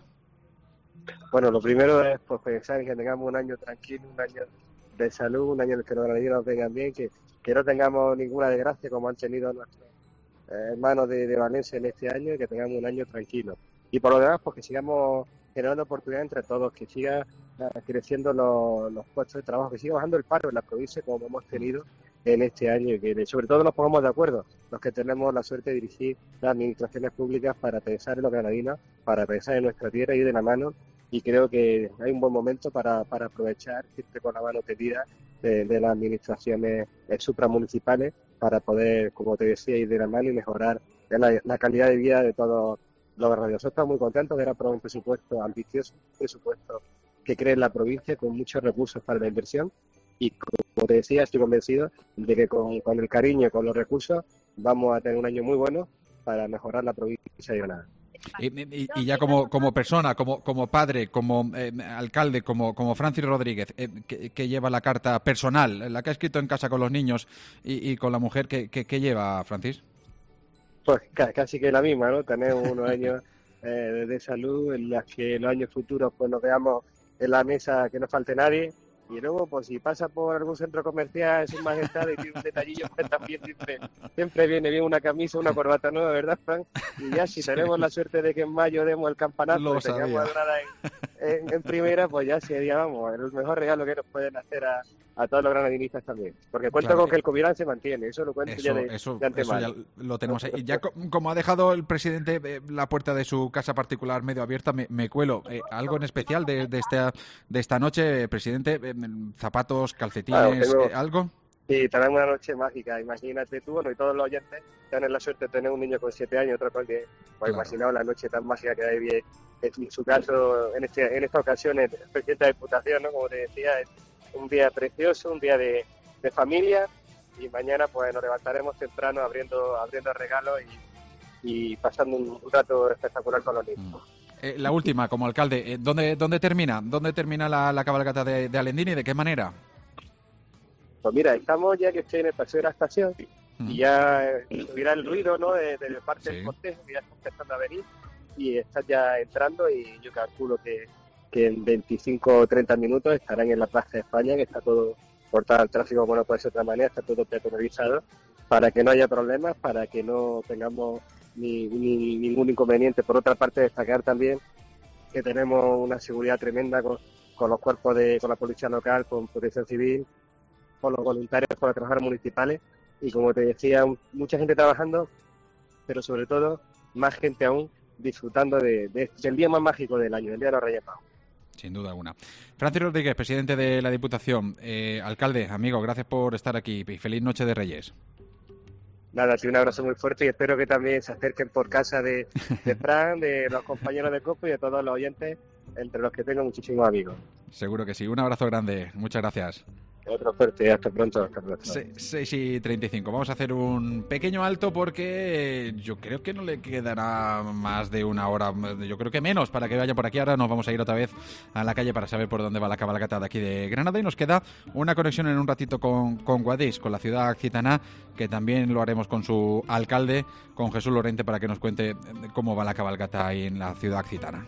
Bueno, lo primero es pues, pensar en que tengamos un año tranquilo, un año de salud, un año en el que los granadinos vengan bien, que, que no tengamos ninguna desgracia como han tenido nuestros eh, hermanos de, de Valencia en este año y que tengamos un año tranquilo. Y por lo demás, pues que sigamos generando oportunidades entre todos, que siga uh, creciendo los, los puestos de trabajo, que siga bajando el paro en la provincia como hemos tenido en este año y que sobre todo nos pongamos de acuerdo, los que tenemos la suerte de dirigir las administraciones públicas para pensar en los granadinos, para pensar en nuestra tierra y de la mano, y creo que hay un buen momento para, para aprovechar siempre con la mano tendida de, de las administraciones eh, supramunicipales para poder, como te decía, ir de la mano y mejorar la, la calidad de vida de todos los granadinos. Estamos muy contentos de haber aprobado un presupuesto ambicioso, un presupuesto que cree en la provincia con muchos recursos para la inversión y, como te decía, estoy convencido de que con, con el cariño y con los recursos vamos a tener un año muy bueno para mejorar la provincia de Granada. Y, y, y ya como, como persona, como, como padre, como eh, alcalde, como, como Francis Rodríguez, eh, que, que lleva la carta personal, la que ha escrito en casa con los niños y, y con la mujer, ¿qué, qué, qué lleva, Francis? Pues casi que la misma, ¿no? Tenemos unos años eh, de salud en los que en los años futuros pues nos veamos en la mesa, que no falte nadie. Y luego, pues si pasa por algún centro comercial, Sus Majestades, y tiene un detallillo, pues también siempre, siempre viene bien una camisa, una corbata nueva, ¿verdad, Frank? Y ya si tenemos la suerte de que en mayo demos el campanazo y tengamos a Granada en, en, en primera, pues ya sería, vamos, el mejor regalo que nos pueden hacer a, a todos los granadinistas también. Porque cuento claro, con que el Covirán se mantiene, eso lo cuento eso, ya de, eso, de antemano. Eso ya lo tenemos ahí. Ya como ha dejado el presidente eh, la puerta de su casa particular medio abierta, me, me cuelo. Eh, ¿Algo en especial de, de, esta, de esta noche, presidente? Eh, ¿Zapatos, calcetines, claro, tengo, eh, algo? Sí, tenemos una noche mágica. Imagínate tú, bueno, y todos los oyentes tienen la suerte de tener un niño con siete años, otro con diez. Pues claro. Imaginaos la noche tan mágica que hay bien. En su caso, en, este, en esta ocasión, el presidente de la Diputación, ¿no? Como te decía, es un día precioso, un día de, de familia, y mañana pues nos levantaremos temprano abriendo abriendo regalos y, y pasando un, un rato espectacular con los niños. Eh, la última, como alcalde, eh, ¿dónde, dónde termina? ¿Dónde termina la, la cabalgata de, de Alendín y de qué manera? Pues mira, estamos ya que estoy en el paseo de la estación mm. y ya subirá el ruido, ¿no? de, de parte sí. del cortejo, que ya está empezando a venir y están ya entrando y yo calculo que, que en veinticinco o treinta minutos estarán en la Plaza de España, que está todo cortado al tráfico, bueno, puede ser de otra manera, está todo peatonalizado, para que no haya problemas, para que no tengamos Ni, ni ningún inconveniente. Por otra parte, destacar también que tenemos una seguridad tremenda con, con los cuerpos de, con la policía local, con Protección Civil, con los voluntarios, con los trabajadores municipales y, como te decía, mucha gente trabajando, pero sobre todo más gente aún disfrutando de, de, del día más mágico del año, el Día de los Reyes Magos. Sin duda alguna. Francis Rodríguez, presidente de la Diputación, eh, alcalde, amigo, gracias por estar aquí y feliz noche de Reyes. Nada, sí, un abrazo muy fuerte y espero que también se acerquen por casa de, de Fran, de los compañeros de Copo y de todos los oyentes, entre los que tengo muchísimos amigos. Seguro que sí. Un abrazo grande. Muchas gracias. Otro fuerte y hasta pronto. seis y treinta y cinco. Vamos a hacer un pequeño alto porque yo creo que no le quedará más de una hora, yo creo que menos, para que vaya por aquí. Ahora nos vamos a ir otra vez a la calle para saber por dónde va la cabalgata de aquí de Granada, y nos queda una conexión en un ratito con, con Guadix, con la ciudad occitana, que también lo haremos con su alcalde, con Jesús Lorente, para que nos cuente cómo va la cabalgata ahí en la ciudad occitana.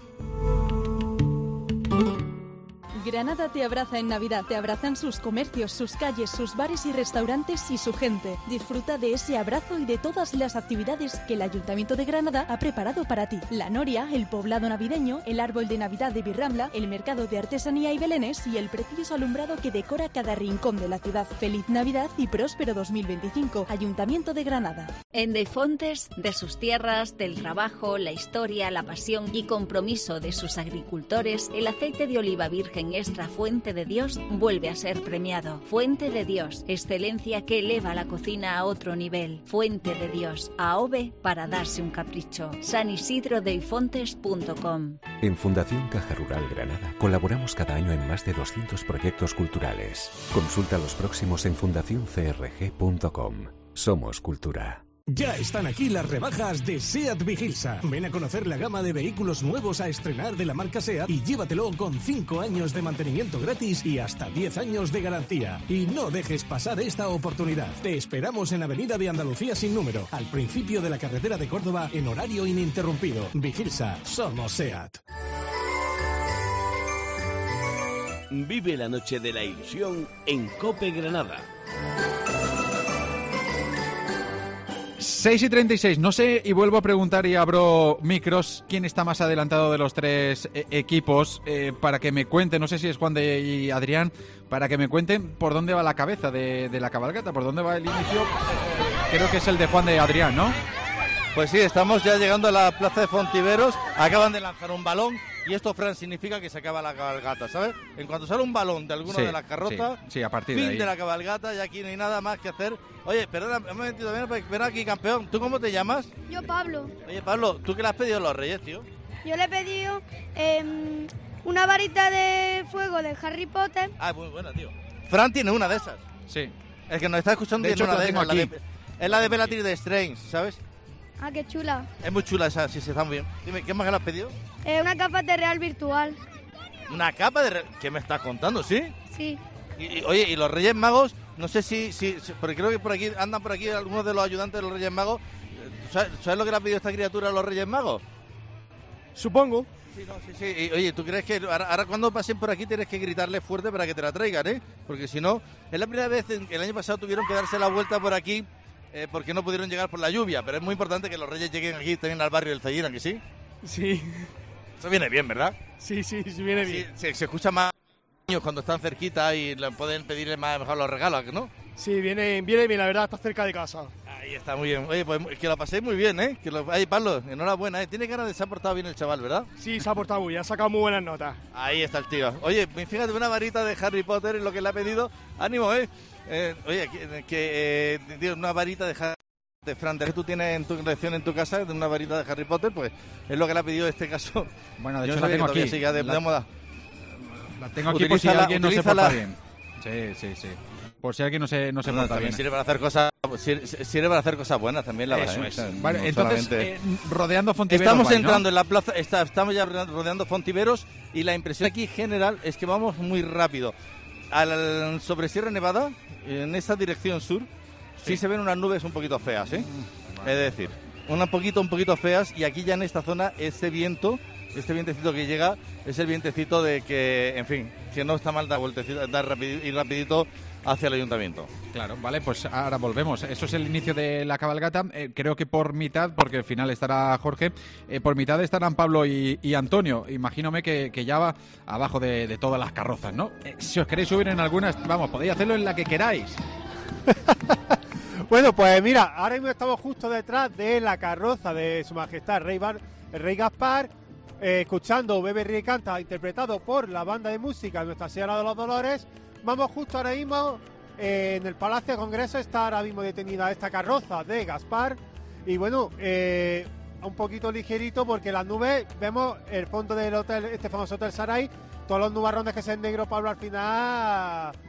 Granada te abraza en Navidad, te abrazan sus comercios, sus calles, sus bares y restaurantes y su gente. Disfruta de ese abrazo y de todas las actividades que el Ayuntamiento de Granada ha preparado para ti. La noria, el poblado navideño, el árbol de Navidad de Birrambla, el mercado de artesanía y belenes y el precioso alumbrado que decora cada rincón de la ciudad. Feliz Navidad y próspero dos mil veinticinco, Ayuntamiento de Granada. En Deifontes, de sus tierras, del trabajo, la historia, la pasión y compromiso de sus agricultores, el aceite de oliva virgen extra Fuente de Dios vuelve a ser premiado. Fuente de Dios, excelencia que eleva la cocina a otro nivel. Fuente de Dios, A O V E para darse un capricho. san isidro deifontes punto com. En Fundación Caja Rural Granada colaboramos cada año en más de doscientos proyectos culturales. Consulta los próximos en fundación c r g punto com. Somos cultura. Ya están aquí las rebajas de SEAT Vigilsa. Ven a conocer la gama de vehículos nuevos a estrenar de la marca SEAT y llévatelo con cinco años de mantenimiento gratis y hasta diez años de garantía. Y no dejes pasar esta oportunidad. Te esperamos en Avenida de Andalucía sin número, al principio de la carretera de Córdoba, en horario ininterrumpido. Vigilsa, somos SEAT. Vive la noche de la ilusión en COPE Granada. seis y treinta y seis, no sé, y vuelvo a preguntar y abro micros, quién está más adelantado de los tres eh, equipos, eh, para que me cuenten, no sé si es Juan de y Adrián, para que me cuenten por dónde va la cabeza de, de la cabalgata, por dónde va el inicio. Eh, creo que es el de Juan de Adrián, ¿no? Pues sí, estamos ya llegando a la plaza de Fontiveros, acaban de lanzar un balón y esto, Fran, significa que se acaba la cabalgata, ¿sabes? En cuanto sale un balón de alguna Sí, de las carrozas, sí, sí, a partir fin de ahí. de la cabalgata, y aquí no hay nada más que hacer. Oye, perdona, un momentito, ven, ven aquí, campeón, ¿tú cómo te llamas? Yo, Pablo. Oye, Pablo, ¿tú qué le has pedido a los Reyes, tío? Yo le he pedido eh, una varita de fuego de Harry Potter. Ah, muy buena, tío. Fran tiene una de esas. Sí. El que nos está escuchando De tiene hecho, una la de tengo esas. la aquí. de- es la de Bellatrix de Strange, ¿sabes? Ah, qué chula. Es muy chula esa, sí, sí, está muy bien. Dime, ¿qué más que le has pedido? Eh, una capa de real virtual. Una capa de... re- ¿Qué me estás contando, sí? Sí. Y, y, oye, y los Reyes Magos, no sé si, si, si- porque creo que por aquí andan por aquí algunos de los ayudantes de los Reyes Magos. ¿Tú ¿Sabes, sabes lo que le ha pedido esta criatura a los Reyes Magos? Supongo. Sí, no, sí, sí. Y, oye, ¿tú crees que ahora, ahora cuando pasen por aquí tienes que gritarle fuerte para que te la traigan, eh? Porque si no, es la primera vez, en, el año pasado tuvieron que darse la vuelta por aquí eh, porque no pudieron llegar por la lluvia, pero es muy importante que los Reyes lleguen aquí también al barrio del Zayina, ¿que sí? Sí. Eso viene bien, ¿verdad? Sí, sí, sí viene bien. Sí, se, se escucha más niños cuando están cerquita y le pueden pedirle más mejor los regalos, ¿no? Sí, viene, viene bien, la verdad, está cerca de casa. Ahí está, muy bien. Oye, pues que lo paséis muy bien, ¿eh? Que lo... Ay, Pablo, enhorabuena, ¿eh? Tiene ganas de se ha portado bien el chaval, ¿verdad? Sí, se ha portado muy bien, ha sacado muy buenas notas. Ahí está el tío. Oye, fíjate, una varita de Harry Potter es lo que le ha pedido. Ánimo, ¿eh? eh oye, que, que eh, tío, una varita de Harry de Fran, que tú tienes en tu colección en tu casa, de una varita de Harry Potter, pues es lo que le ha pedido en este caso. Bueno, de Yo hecho no la sabía tengo que todavía aquí. siga de, La- de moda. La tengo aquí por si Utilízala- alguien no se utilízala. porta bien. Sí, sí, sí. Por si alguien no se, no se No, porta también bien. sirve para hacer cosas sirve, sirve para hacer cosas buenas también, la Eso verdad, es. ¿eh? Vale, No entonces, solamente- eh, rodeando Fontiveros Estamos vais, ¿no? entrando en la plaza, está- estamos ya rodeando Fontiveros y la impresión aquí general es que vamos muy rápido. Al, sobre Sierra Nevada, en esta dirección sur, sí, se ven unas nubes un poquito feas, ¿eh? Es decir, un poquito, un poquito feas, y aquí ya en esta zona este viento, este vientecito que llega, es el vientecito de que, en fin, que no está mal dar vueltecito, dar rapidito, ir rapidito hacia el ayuntamiento. Claro, vale, pues ahora volvemos. Eso es el inicio de la cabalgata. Eh, creo que por mitad, porque al final estará Jorge, eh, por mitad estarán Pablo y, y Antonio. Imagínome que, que ya va abajo de, de todas las carrozas, ¿no? Eh, si os queréis subir en algunas, vamos, podéis hacerlo en la que queráis. Bueno, pues mira, ahora mismo estamos justo detrás de la carroza de Su Majestad Rey, Bar- el Rey Gaspar, eh, escuchando Bebe Ríe Canta, interpretado por la banda de música Nuestra Señora de los Dolores. Vamos justo ahora mismo eh, en el Palacio de Congreso, está ahora mismo detenida esta carroza de Gaspar. Y bueno, eh, un poquito ligerito porque las nubes, vemos el fondo del hotel, este famoso Hotel Saray, todos los nubarrones que se en negro, Pablo, al final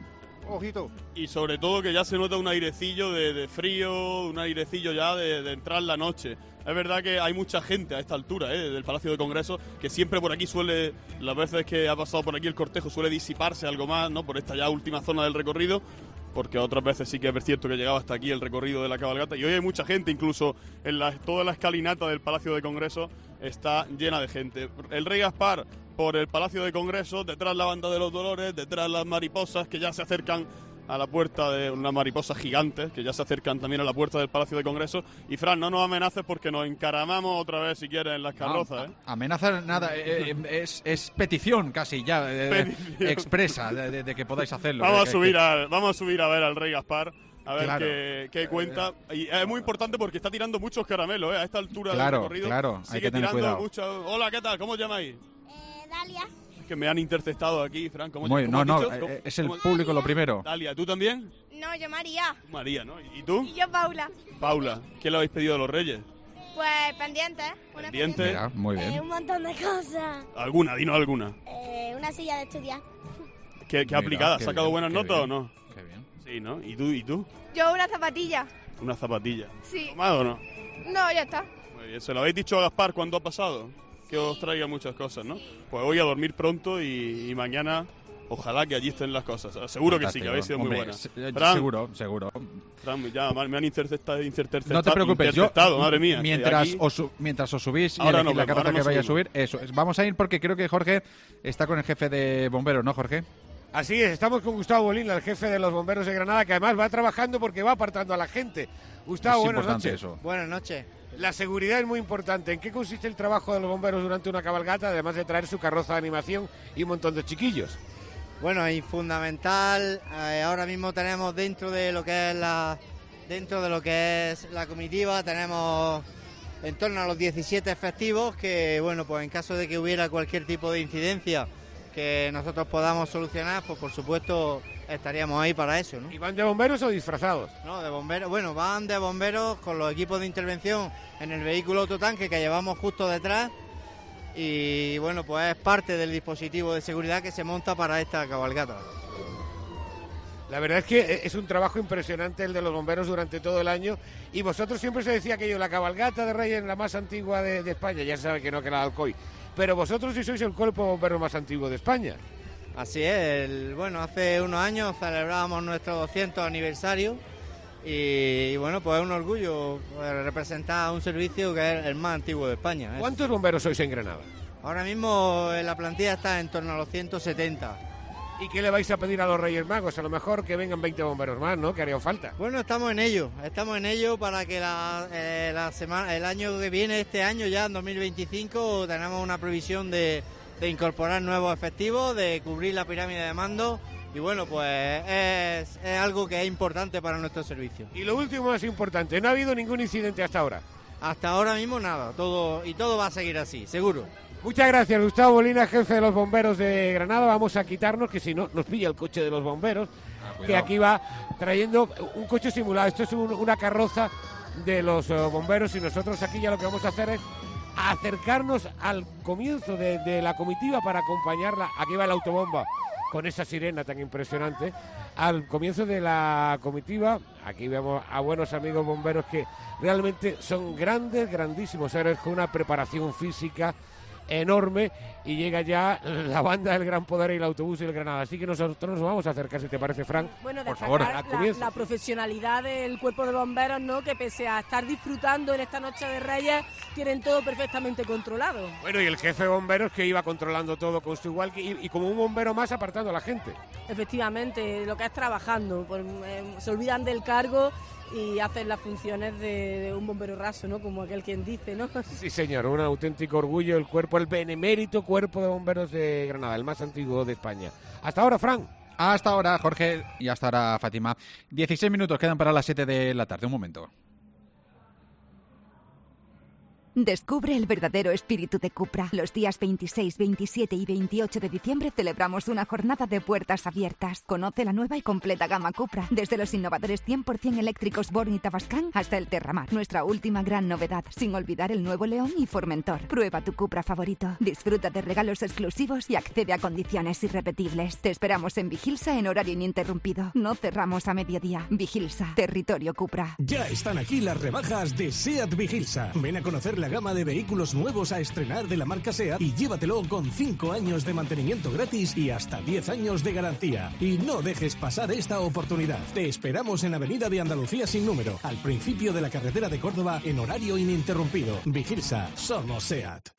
ojito. Y sobre todo que ya se nota un airecillo de, de frío, un airecillo ya de, de entrar la noche. Es verdad que hay mucha gente a esta altura, ¿eh? Del Palacio de Congreso, que siempre por aquí suele, las veces que ha pasado por aquí el cortejo, suele disiparse algo más, ¿no? Por esta ya última zona del recorrido, porque otras veces sí que es cierto que llegaba hasta aquí el recorrido de la cabalgata, y hoy hay mucha gente, incluso en la, toda la escalinata del Palacio de Congreso está llena de gente. El Rey Gaspar por el Palacio de Congreso, detrás la Banda de los Dolores, detrás las mariposas que ya se acercan a la puerta, de unas mariposas gigantes que ya se acercan también a la puerta del Palacio de Congreso. Y Fran, no nos amenaces porque nos encaramamos otra vez si quieres en las carrozas. No, ¿eh? Amenazar nada, eh, eh, es, es petición casi ya eh, Petición. expresa de, de- de que podáis hacerlo. Vamos que- a subir que- a, vamos a subir a ver al Rey Gaspar, a ver Claro. qué, qué cuenta. Y es muy importante porque está tirando muchos caramelos, ¿eh? A esta altura Claro, del recorrido. claro, hay Sigue que tener tirando cuidado. mucho. Hola, ¿qué tal? ¿Cómo os llamáis? Dalia. Es que me han interceptado aquí, Fran. ¿Cómo, Muy- cómo no, has no, dicho? eh, ¿Cómo- es el cómo- público lo primero. Dalia, ¿tú también? No, yo María. María, ¿no? ¿Y tú? Y yo Paula. Paula, ¿qué le habéis pedido a los reyes? Pues pendientes. Una ¿Pendientes? Mira, muy bien. Eh, un montón de cosas. ¿Alguna? Dinos alguna. Eh, una silla de estudiar. ¿Qué, qué Mira, aplicada? ¿Has qué sacado bien, buenas qué notas bien. o no? Qué bien. Sí, ¿no? ¿Y tú? ¿Y tú? Yo una zapatilla. Una zapatilla. Sí. ¿Tomado o no? No, ya está. Muy bien. ¿Se lo habéis dicho a Gaspar cuando ha pasado? Que os traiga muchas cosas, ¿no? Pues voy a dormir pronto y, y mañana ojalá que allí estén las cosas. Seguro que sí, que habéis sido muy Hombre, buenas. se- eh, Fran, seguro, seguro. Fran, ya me han interceptado, interceptado, No te preocupes, yo interceptado, madre mía. mientras, Aquí- os, su- mientras os subís y Ahora elegís nos la vemos, carroza ahora que nos vaya a subimos. subir, eso es. Vamos a ir porque creo que Jorge está con el jefe de bomberos, ¿no, Jorge? Así es, estamos con Gustavo Bolín, el jefe de los bomberos de Granada, que además va trabajando porque va apartando a la gente. Gustavo, Es buenas importante noches. eso. Buenas noches. La seguridad es muy importante. ¿En qué consiste el trabajo de los bomberos durante una cabalgata, además de traer su carroza de animación y un montón de chiquillos? Bueno, y fundamental, eh, ahora mismo tenemos dentro de lo que es la dentro de lo que es la comitiva, tenemos en torno a los diecisiete efectivos que, bueno, pues en caso de que hubiera cualquier tipo de incidencia que nosotros podamos solucionar, pues por supuesto estaríamos ahí para eso, ¿no? ¿Y van de bomberos o disfrazados? No, de bomberos, bueno, van de bomberos con los equipos de intervención en el vehículo autotanque que llevamos justo detrás y, bueno, pues es parte del dispositivo de seguridad que se monta para esta cabalgata. La verdad es que es un trabajo impresionante el de los bomberos durante todo el año. Y vosotros siempre se decía que yo, la cabalgata de Reyes, la más antigua de, de España, ya se sabe que no, que la de Alcoy. Pero vosotros sí sois el cuerpo de bomberos más antiguo de España. Así es, el- bueno, hace unos años celebrábamos nuestro doscientos aniversario y, y, bueno, pues es un orgullo pues, representar un servicio que es el más antiguo de España. ¿eh? ¿Cuántos bomberos sois en Granada? Ahora mismo eh, la plantilla está en torno a los ciento setenta. ¿Y qué le vais a pedir a los Reyes Magos? A lo mejor que vengan veinte bomberos más, ¿no? Que harían falta. Bueno, estamos en ello, estamos en ello para que la, eh, la semana, el año que viene, este año ya en dos mil veinticinco, tenemos una previsión de, de incorporar nuevos efectivos, de cubrir la pirámide de mando y bueno, pues es, es algo que es importante para nuestro servicio. Y lo último es importante, no ha habido ningún incidente hasta ahora. Hasta ahora mismo nada, todo y todo va a seguir así, seguro. Muchas gracias, Gustavo Bolina, jefe de los bomberos de Granada. Vamos a quitarnos, que si no nos pilla el coche de los bomberos, que cuidado. aquí va trayendo un coche simulado. Esto es un- una carroza de los eh, bomberos y nosotros aquí ya lo que vamos a hacer es acercarnos al comienzo de, de la comitiva para acompañarla. Aquí va el autobomba con esa sirena tan impresionante. Al comienzo de la comitiva, aquí vemos a buenos amigos bomberos que realmente son grandes, grandísimos héroes con una preparación física enorme y llega ya la banda del Gran Poder y el autobús del Granada. Así que nosotros nos vamos a acercar, si te parece, Fran. Bueno, por destacar favor, la, al comienzo. la profesionalidad del cuerpo de bomberos, ¿no? Que pese a estar disfrutando en esta noche de Reyes, tienen todo perfectamente controlado. Bueno, y el jefe de bomberos que iba controlando todo con su igual y, y como un bombero más apartando a la gente. Efectivamente, lo que es trabajando. Pues, eh, se olvidan del cargo y hacen las funciones de, de un bombero raso, ¿no? Como aquel quien dice, ¿no? Sí, señor, un auténtico orgullo el cuerpo, el benemérito cuerpo de bomberos de Granada, el más antiguo de España. Hasta ahora, Fran. Hasta ahora, Jorge, y hasta ahora, Fátima. dieciséis minutos quedan para las siete de la tarde. Un momento. Descubre el verdadero espíritu de Cupra. Los días veintiséis, veintisiete y veintiocho de diciembre celebramos una jornada de puertas abiertas. Conoce la nueva y completa gama Cupra, desde los innovadores cien por ciento eléctricos Born y Tavascan hasta el Terramar, nuestra última gran novedad, sin olvidar el nuevo León y Formentor. Prueba tu Cupra favorito, disfruta de regalos exclusivos y accede a condiciones irrepetibles. Te esperamos en Vigilsa en horario ininterrumpido. No cerramos a mediodía. Vigilsa, territorio Cupra. Ya están aquí las rebajas de SEAT Vigilsa. Ven a conocer la gama de vehículos nuevos a estrenar de la marca SEAT y llévatelo con cinco años de mantenimiento gratis y hasta diez años de garantía. Y no dejes pasar esta oportunidad. Te esperamos en Avenida de Andalucía sin número, al principio de la carretera de Córdoba en horario ininterrumpido. Vigilsa, somos SEAT.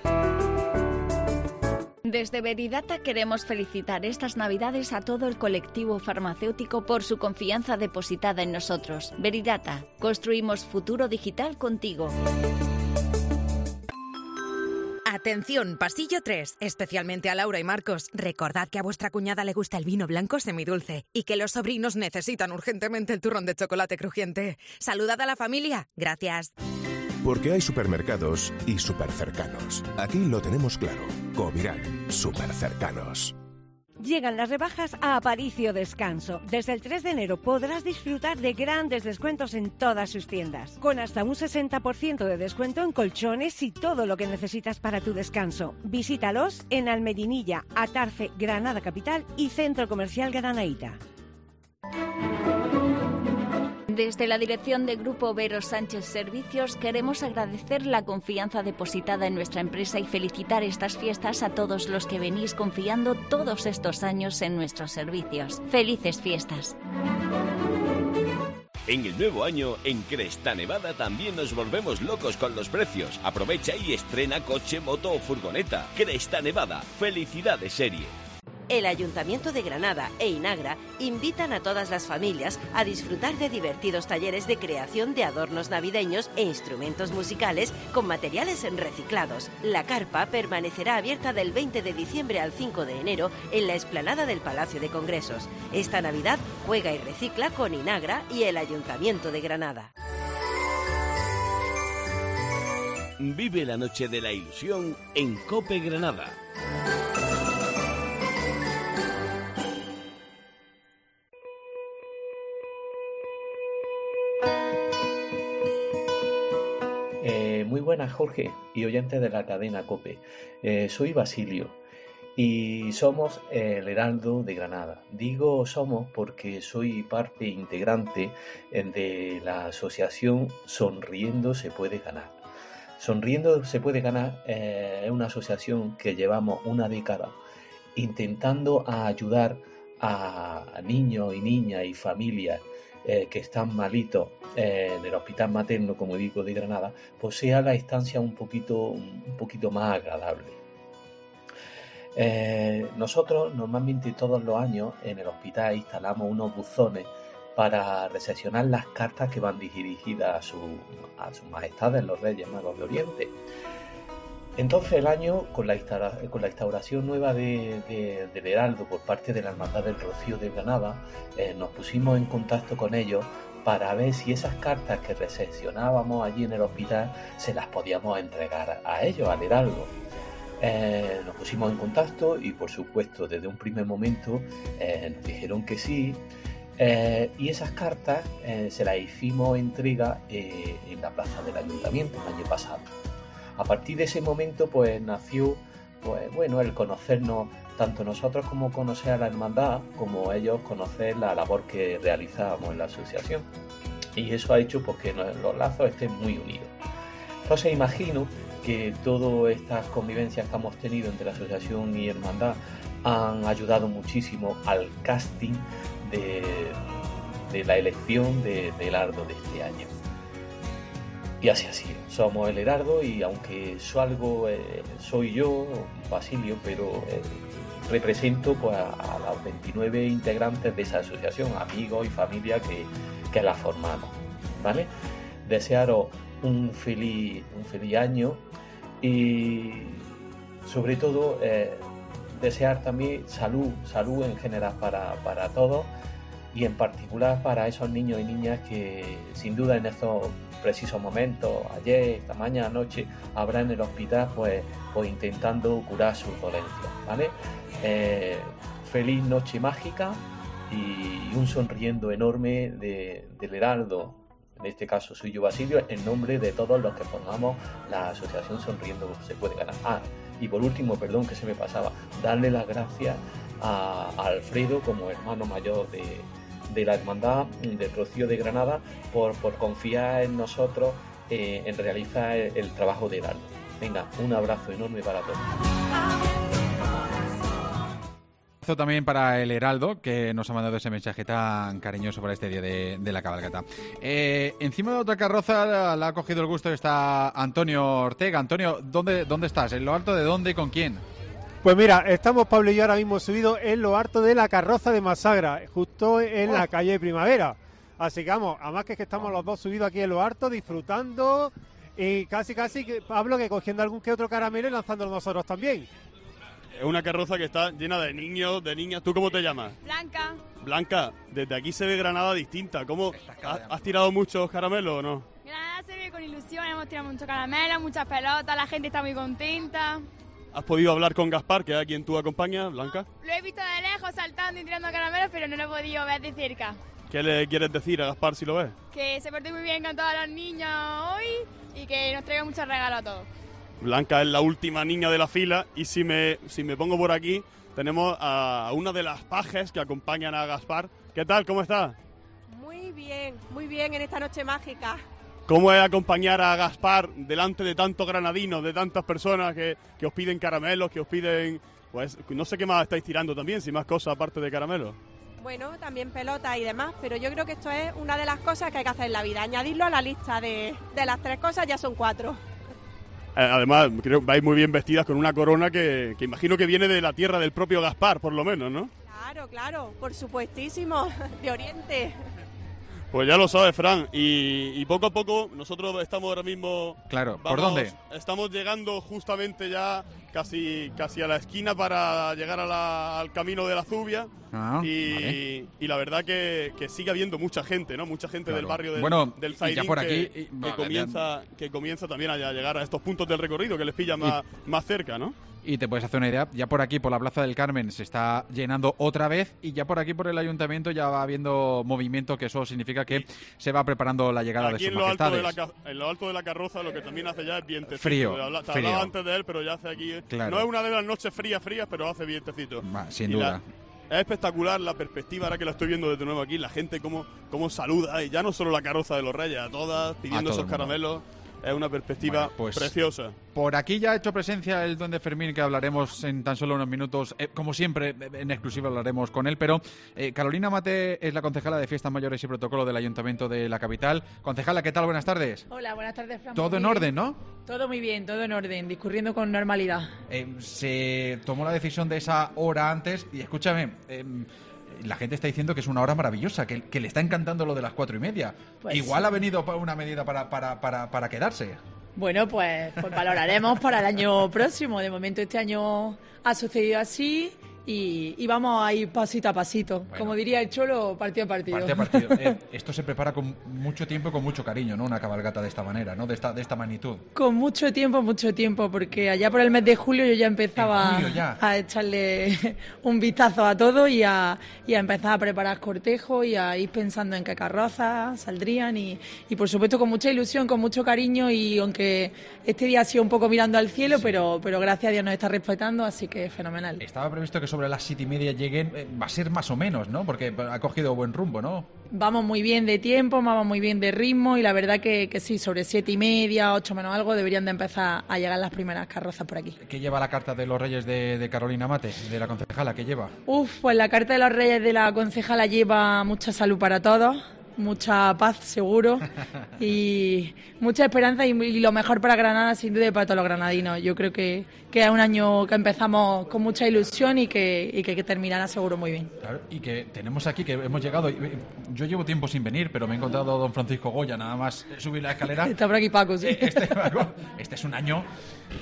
Desde Veridata queremos felicitar estas Navidades a todo el colectivo farmacéutico por su confianza depositada en nosotros. Veridata, construimos futuro digital contigo. Atención, pasillo tres, especialmente a Laura y Marcos. Recordad que a vuestra cuñada le gusta el vino blanco semidulce y que los sobrinos necesitan urgentemente el turrón de chocolate crujiente. Saludad a la familia. Gracias. Porque hay supermercados y supercercanos. Aquí lo tenemos claro. Covirán, supercercanos. Llegan las rebajas a Aparicio Descanso. Desde el tres de enero podrás disfrutar de grandes descuentos en todas sus tiendas, con hasta un sesenta por ciento de descuento en colchones y todo lo que necesitas para tu descanso. Visítalos en Almedinilla, Atarce, Granada Capital y Centro Comercial Granaíta. Desde la dirección de Grupo Vero Sánchez Servicios queremos agradecer la confianza depositada en nuestra empresa y felicitar estas fiestas a todos los que venís confiando todos estos años en nuestros servicios. ¡Felices fiestas! En el nuevo año, en Cresta Nevada también nos volvemos locos con los precios. Aprovecha y estrena coche, moto o furgoneta. Cresta Nevada, felicidad de serie. El Ayuntamiento de Granada e Inagra invitan a todas las familias a disfrutar de divertidos talleres de creación de adornos navideños e instrumentos musicales con materiales reciclados. La carpa permanecerá abierta del veinte de diciembre al cinco de enero en la explanada del Palacio de Congresos. Esta Navidad juega y recicla con Inagra y el Ayuntamiento de Granada. Vive la noche de la ilusión en COPE Granada. Eh, muy buenas, Jorge y oyentes de la cadena COPE. Eh, soy Basilio y somos el Heraldo de Granada. Digo somos porque soy parte integrante de la asociación Sonriendo se puede ganar. Sonriendo se puede ganar eh, es una asociación que llevamos una década intentando ayudar a niños y niñas y familias Eh, que están malitos eh, en el hospital materno, como digo, de Granada, pues sea la estancia un poquito, un poquito más agradable. Eh, nosotros normalmente todos los años en el hospital instalamos unos buzones para recepcionar las cartas que van dirigidas a, su, a sus majestades los Reyes Magos de Oriente. Entonces el año, con la, instaura, con la instauración nueva de, de, del Heraldo por parte de la Hermandad del Rocío de Granada, eh, nos pusimos en contacto con ellos para ver si esas cartas que recepcionábamos allí en el hospital se las podíamos entregar a ellos, al Heraldo. Eh, nos pusimos en contacto y por supuesto desde un primer momento eh, nos dijeron que sí. Eh, y esas cartas eh, se las hicimos entrega eh, en la plaza del Ayuntamiento el año pasado. A partir de ese momento pues nació pues, bueno, el conocernos, tanto nosotros como conocer a la hermandad, como ellos conocer la labor que realizábamos en la asociación. Y eso ha hecho pues, que los lazos estén muy unidos. Entonces imagino que todas estas convivencias que hemos tenido entre la asociación y hermandad han ayudado muchísimo al casting de, de la elección de, del Heraldo de este año. Y así ha sido. Somos el Heraldo y aunque salgo, eh, soy yo, Basilio, pero eh, represento pues, a, a los veintinueve integrantes de esa asociación, amigos y familia que, que la formamos, ¿vale? Desearos un feliz, un feliz año y sobre todo eh, desear también salud, salud en general para, para todos y en particular para esos niños y niñas que sin duda en estos precisos momentos, ayer, esta mañana, anoche, habrán en el hospital pues, pues intentando curar sus dolencias, ¿vale? Eh, feliz noche mágica y un sonriendo enorme de, del Heraldo, en este caso soy yo, Basilio, en nombre de todos los que formamos la asociación Sonriendo Se Puede Ganar. Ah, y por último, perdón que se me pasaba, darle las gracias a, a Alfredo como hermano mayor de, de la Hermandad del Rocío de Granada por, por confiar en nosotros eh, en realizar el, el trabajo de Heraldo. Venga, un abrazo enorme para todos. También para el Heraldo, que nos ha mandado ese mensaje tan cariñoso para este día de, de la cabalgata. Eh, encima de otra carroza la, la ha cogido el gusto está Antonio Ortega. Antonio, ¿dónde, dónde estás? ¿En lo alto de dónde y con quién? Pues mira, estamos Pablo y yo ahora mismo subidos en lo alto de la carroza de Masagra, justo en oh. la calle de Primavera. Así que vamos, además que, es que estamos los dos subidos aquí en lo alto, disfrutando y casi casi, que, Pablo, que cogiendo algún que otro caramelo y lanzándolo nosotros también. Es una carroza que está llena de niños, de niñas. ¿Tú cómo te llamas? Blanca. Blanca, desde aquí se ve Granada distinta. ¿Cómo? ¿Has, has tirado muchos caramelos o no? Granada se ve con ilusión, hemos tirado muchos caramelos, muchas pelotas, la gente está muy contenta. ¿Has podido hablar con Gaspar, que es a quien tú acompañas, Blanca? No, lo he visto de lejos saltando y tirando caramelos, pero no lo he podido ver de cerca. ¿Qué le quieres decir a Gaspar si lo ves? Que se porte muy bien con todos los niños hoy y que nos traiga muchos regalos a todos. Blanca es la última niña de la fila y si me, si me pongo por aquí tenemos a una de las pajes que acompañan a Gaspar. ¿Qué tal? ¿Cómo estás? Muy bien, muy bien en esta noche mágica. ¿Cómo es acompañar a Gaspar delante de tantos granadinos, de tantas personas que, que os piden caramelos, que os piden... Pues no sé qué más estáis tirando también, si más cosas aparte de caramelos? Bueno, también pelotas y demás, pero yo creo que esto es una de las cosas que hay que hacer en la vida. Añadirlo a la lista de, de las tres cosas, ya son cuatro. Además, creo que vais muy bien vestidas con una corona que, que imagino que viene de la tierra del propio Gaspar, por lo menos, ¿no? Claro, claro, por supuestísimo, de Oriente. Pues ya lo sabes, Fran, y, y poco a poco nosotros estamos ahora mismo... Claro, ¿por vamos, dónde? Estamos llegando justamente ya casi casi a la esquina para llegar a la, al camino de la Zubia. Ah, y, vale. y la verdad que, que sigue habiendo mucha gente, ¿no? Mucha gente Claro. del barrio del, Bueno, del y ya Zaidín por que, aquí, y- que vale, comienza, que comienza también a llegar a estos puntos del recorrido que les pilla más, más cerca, ¿no? Y te puedes hacer una idea, ya por aquí, por la Plaza del Carmen, se está llenando otra vez y ya por aquí, por el Ayuntamiento, ya va habiendo movimiento, que eso significa que se va preparando la llegada Aquí de sus en lo, alto de majestades. la, ca- en lo alto de la carroza lo que también hace ya es vientecito. Frío, Te habla- te frío. hablaba antes de él, pero ya hace aquí... Claro. No es una de las noches frías, frías, pero hace vientecito. Va, sin Y duda. la- es espectacular la perspectiva, ahora que la estoy viendo desde nuevo aquí, la gente cómo, cómo saluda, y ya no solo la carroza de los Reyes, a todas, pidiendo A todo esos el mundo. caramelos. Es una perspectiva Bueno, pues, preciosa. Por aquí ya ha hecho presencia el Duende Fermín, que hablaremos en tan solo unos minutos. Eh, como siempre, en exclusiva hablaremos con él, pero eh, Carolina Mate es la concejala de Fiestas Mayores y Protocolo del Ayuntamiento de la capital. Concejala, ¿qué tal? Buenas tardes. Hola, buenas tardes, Fran. Todo Muy en bien. orden, ¿no? Todo muy bien, todo en orden, discurriendo con normalidad. Eh, se tomó la decisión de esa hora antes y escúchame, eh, la gente está diciendo que es una hora maravillosa, que, que le está encantando lo de las cuatro y media. Pues Igual sí. ha venido pa- una medida para, para, para, para quedarse. Bueno, pues, pues valoraremos para el año próximo. De momento este año ha sucedido así y, y vamos a ir pasito a pasito. Como diría el Cholo, partido a partido. Partido a partido. Eh, esto se prepara con mucho tiempo y con mucho cariño, ¿no? Una cabalgata de esta manera, ¿no? De esta, de esta magnitud. Con mucho tiempo, mucho tiempo, porque allá por el mes de julio yo ya empezaba En julio ya. a echarle un vistazo a todo y a, y a empezar a preparar cortejo y a ir pensando en qué carrozas saldrían y, y por supuesto con mucha ilusión, con mucho cariño y aunque este día ha sido un poco mirando al cielo, pero, pero gracias a Dios nos está respetando, así que fenomenal. Estaba previsto que sobre las siete y media lleguen, eh, va a ser más o menos, ¿no? Porque ha cogido buen rumbo, ¿no? Vamos muy bien de tiempo, vamos muy bien de ritmo y la verdad que, que sí, sobre siete y media, ocho menos algo, deberían de empezar a llegar las primeras carrozas por aquí. ¿Qué lleva la carta de los Reyes de, de Carolina Mate, de la concejala? ¿Qué lleva? Uf, pues la carta de los Reyes de la concejala lleva mucha salud para todos, mucha paz seguro y mucha esperanza y, y lo mejor para Granada sin duda y para todos los granadinos. Yo creo que, que es un año que empezamos con mucha ilusión y que, y que, que terminará seguro muy bien. Claro, y que tenemos aquí, que hemos llegado, y- yo llevo tiempo sin venir, pero me he encontrado a don Francisco Goya, nada más subir la escalera. Está por aquí Paco, sí. Este, este es un año...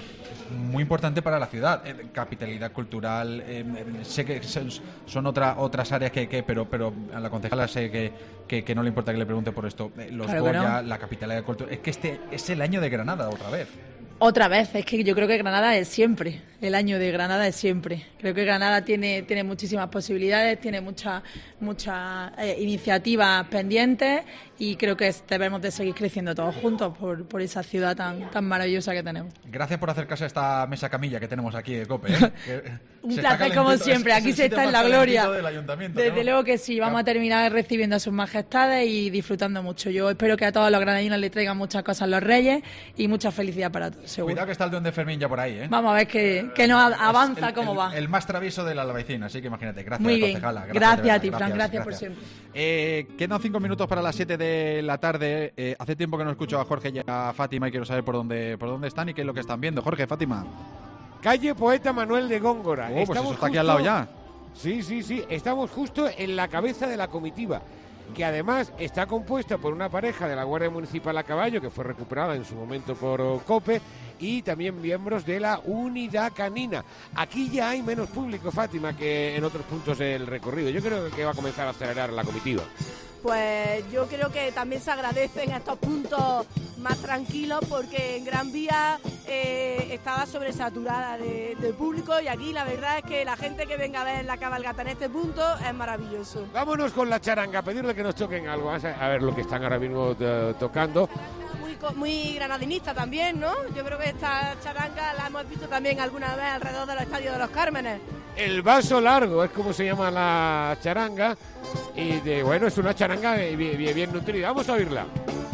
muy importante para la ciudad. Eh, capitalidad cultural, eh, sé que son, son otra, otras áreas que, que pero pero a la concejala sé que, que, que no le importa que le pregunte por esto. Eh, los Claro, Goya, bueno. la capitalidad cultural. Es que este es el año de Granada otra vez. Otra vez, es que yo creo que Granada es siempre, el año de Granada es siempre. Creo que Granada tiene, tiene muchísimas posibilidades, tiene muchas muchas eh, iniciativas pendientes y creo que debemos de seguir creciendo todos juntos por, por esa ciudad tan, tan maravillosa que tenemos. Gracias por acercarse a esta mesa camilla que tenemos aquí de COPE. ¿eh? Que Un se está placer como calentito, siempre, es- aquí es se el está sitio en la más gloria. calentito del ayuntamiento, Desde ¿no? luego que sí, vamos a terminar recibiendo a sus majestades y disfrutando mucho. Yo espero que a todos los granadinos les traigan muchas cosas los reyes y mucha felicidad para todos, seguro. Cuidado que está el duende Fermín ya por ahí, ¿eh? Vamos a ver que, que nos avanza el, cómo el- va. El más travieso del Albaicín, así que imagínate. Gracias, Muy bien, concejala. gracias, de verdad, a ti, Fran, gracias, por siempre. Eh, quedan cinco minutos para las siete de la tarde. Eh, hace tiempo que no escucho a Jorge y a Fátima y quiero saber por dónde, por dónde están y qué es lo que están viendo. Jorge, Fátima. Calle Poeta Manuel de Góngora. Oh, pues eso está aquí al lado ya. Sí, sí, sí. Estamos justo en la cabeza de la comitiva, que además está compuesta por una pareja de la Guardia Municipal a caballo, que fue recuperada en su momento por oh, COPE, y también miembros de la Unidad Canina. Aquí ya hay menos público, Fátima, que en otros puntos del recorrido. Yo creo que va a comenzar a acelerar la comitiva. Pues yo creo que también se agradecen estos puntos más tranquilos porque en Gran Vía eh, estaba sobresaturada de, de público y aquí la verdad es que la gente que venga a ver la cabalgata en este punto es maravilloso. Vámonos con la charanga, a pedirle que nos toquen algo. Vamos a a ver lo que están ahora mismo eh, tocando. Muy, co- muy granadinista también, ¿no? Yo creo que esta charanga la hemos visto también alguna vez alrededor de los estadios de los Cármenes. El vaso largo es como se llama la charanga. Y de bueno, es una charanga bien, bien, bien nutrida. Vamos a oírla.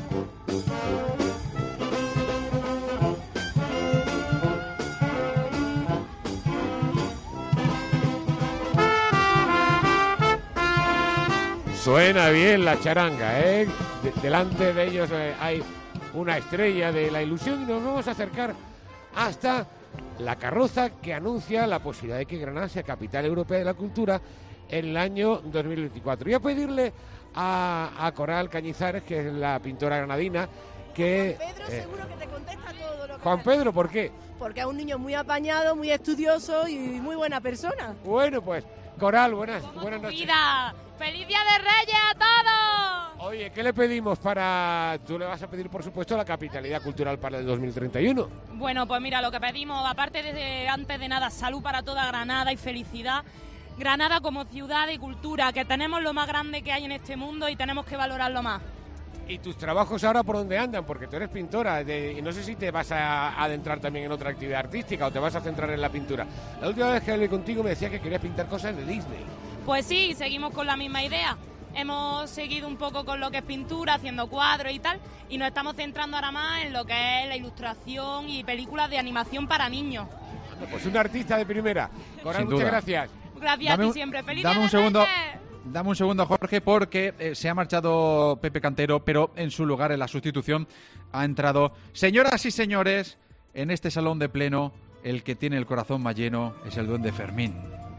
Suena bien la charanga, ¿eh? De- delante de ellos eh, hay una estrella de la ilusión y nos vamos a acercar hasta la carroza que anuncia la posibilidad de que Granada sea capital europea de la cultura en el año dos mil veinticuatro. Y a pedirle a, a Coral Cañizares, que es la pintora granadina, que... Pedro eh, seguro que te contesta todo lo que Juan Pedro, ¿por qué? Porque es un niño muy apañado, muy estudioso y muy buena persona. Bueno, pues, Coral, buenas, buenas noches. ¡Vida! ¡Feliz Día de Reyes a todos! Oye, ¿qué le pedimos para...? Tú le vas a pedir, por supuesto, la capitalidad cultural para el dos mil treinta y uno. Bueno, pues mira, lo que pedimos, aparte de, antes de nada, salud para toda Granada y felicidad. Granada como ciudad de cultura, que tenemos lo más grande que hay en este mundo y tenemos que valorarlo más. ¿Y tus trabajos ahora por dónde andan? Porque tú eres pintora de- y no sé si te vas a adentrar también en otra actividad artística o te vas a centrar en la pintura. La última vez que hablé contigo me decía que querías pintar cosas de Disney. Pues sí, seguimos con la misma idea. Hemos seguido un poco con lo que es pintura, haciendo cuadros y tal, y nos estamos centrando ahora más en lo que es la ilustración y películas de animación para niños. Pues un artista de primera. Coral, Sin muchas duda. gracias. Gracias Dame a ti un- siempre. ¡Feliz Dame Día un de segundo. Reyes! Dame un segundo, Jorge, porque eh, se ha marchado Pepe Cantero, pero en su lugar, en la sustitución, ha entrado. Señoras y señores, en este salón de pleno, el que tiene el corazón más lleno es el duende Fermín.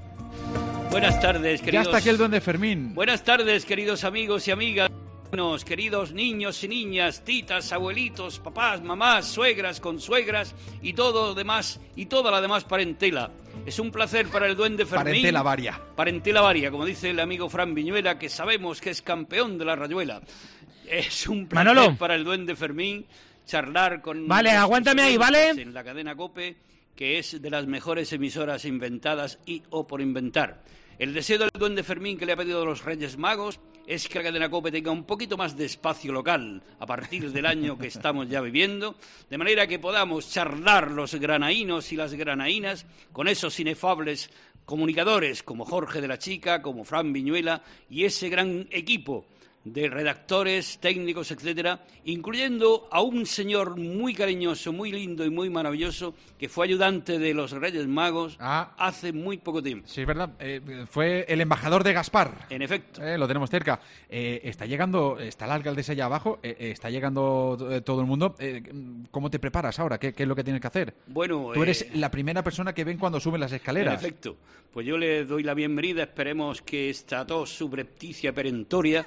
Buenas tardes, Ya queridos. está aquí el duende Fermín. Buenas tardes, queridos amigos y amigas, queridos niños y niñas, titas, abuelitos, papás, mamás, suegras, consuegras y todo lo demás y toda la demás parentela. Es un placer para el duende Fermín. Parentela varia. Parentela varia, como dice el amigo Fran Viñuela, que sabemos que es campeón de la rayuela. Es un placer Manolo. para el duende Fermín charlar con... Vale, nuestros aguántame ahí, ¿vale? oyentes en la cadena COPE, que es de las mejores emisoras inventadas y o por inventar. El deseo del duende Fermín que le ha pedido a los Reyes Magos es que la cadena COPE tenga un poquito más de espacio local a partir del año que estamos ya viviendo, de manera que podamos charlar los granaínos y las granaínas con esos inefables comunicadores como Jorge de la Chica, como Fran Viñuela y ese gran equipo de redactores, técnicos, etcétera, incluyendo a un señor muy cariñoso, muy lindo y muy maravilloso que fue ayudante de los Reyes Magos hace muy poco tiempo. Sí, es verdad. Eh, fue el embajador de Gaspar. En efecto. Eh, lo tenemos cerca. Eh, está llegando, está la alcaldesa allá abajo, eh, eh, está llegando eh, todo el mundo. Eh, ¿Cómo te preparas ahora? ¿Qué, qué es lo que tienes que hacer? Bueno, Tú eres eh, la primera persona que ven cuando suben las escaleras. En efecto. Pues yo le doy la bienvenida. Esperemos que esta tos subrepticia perentoria no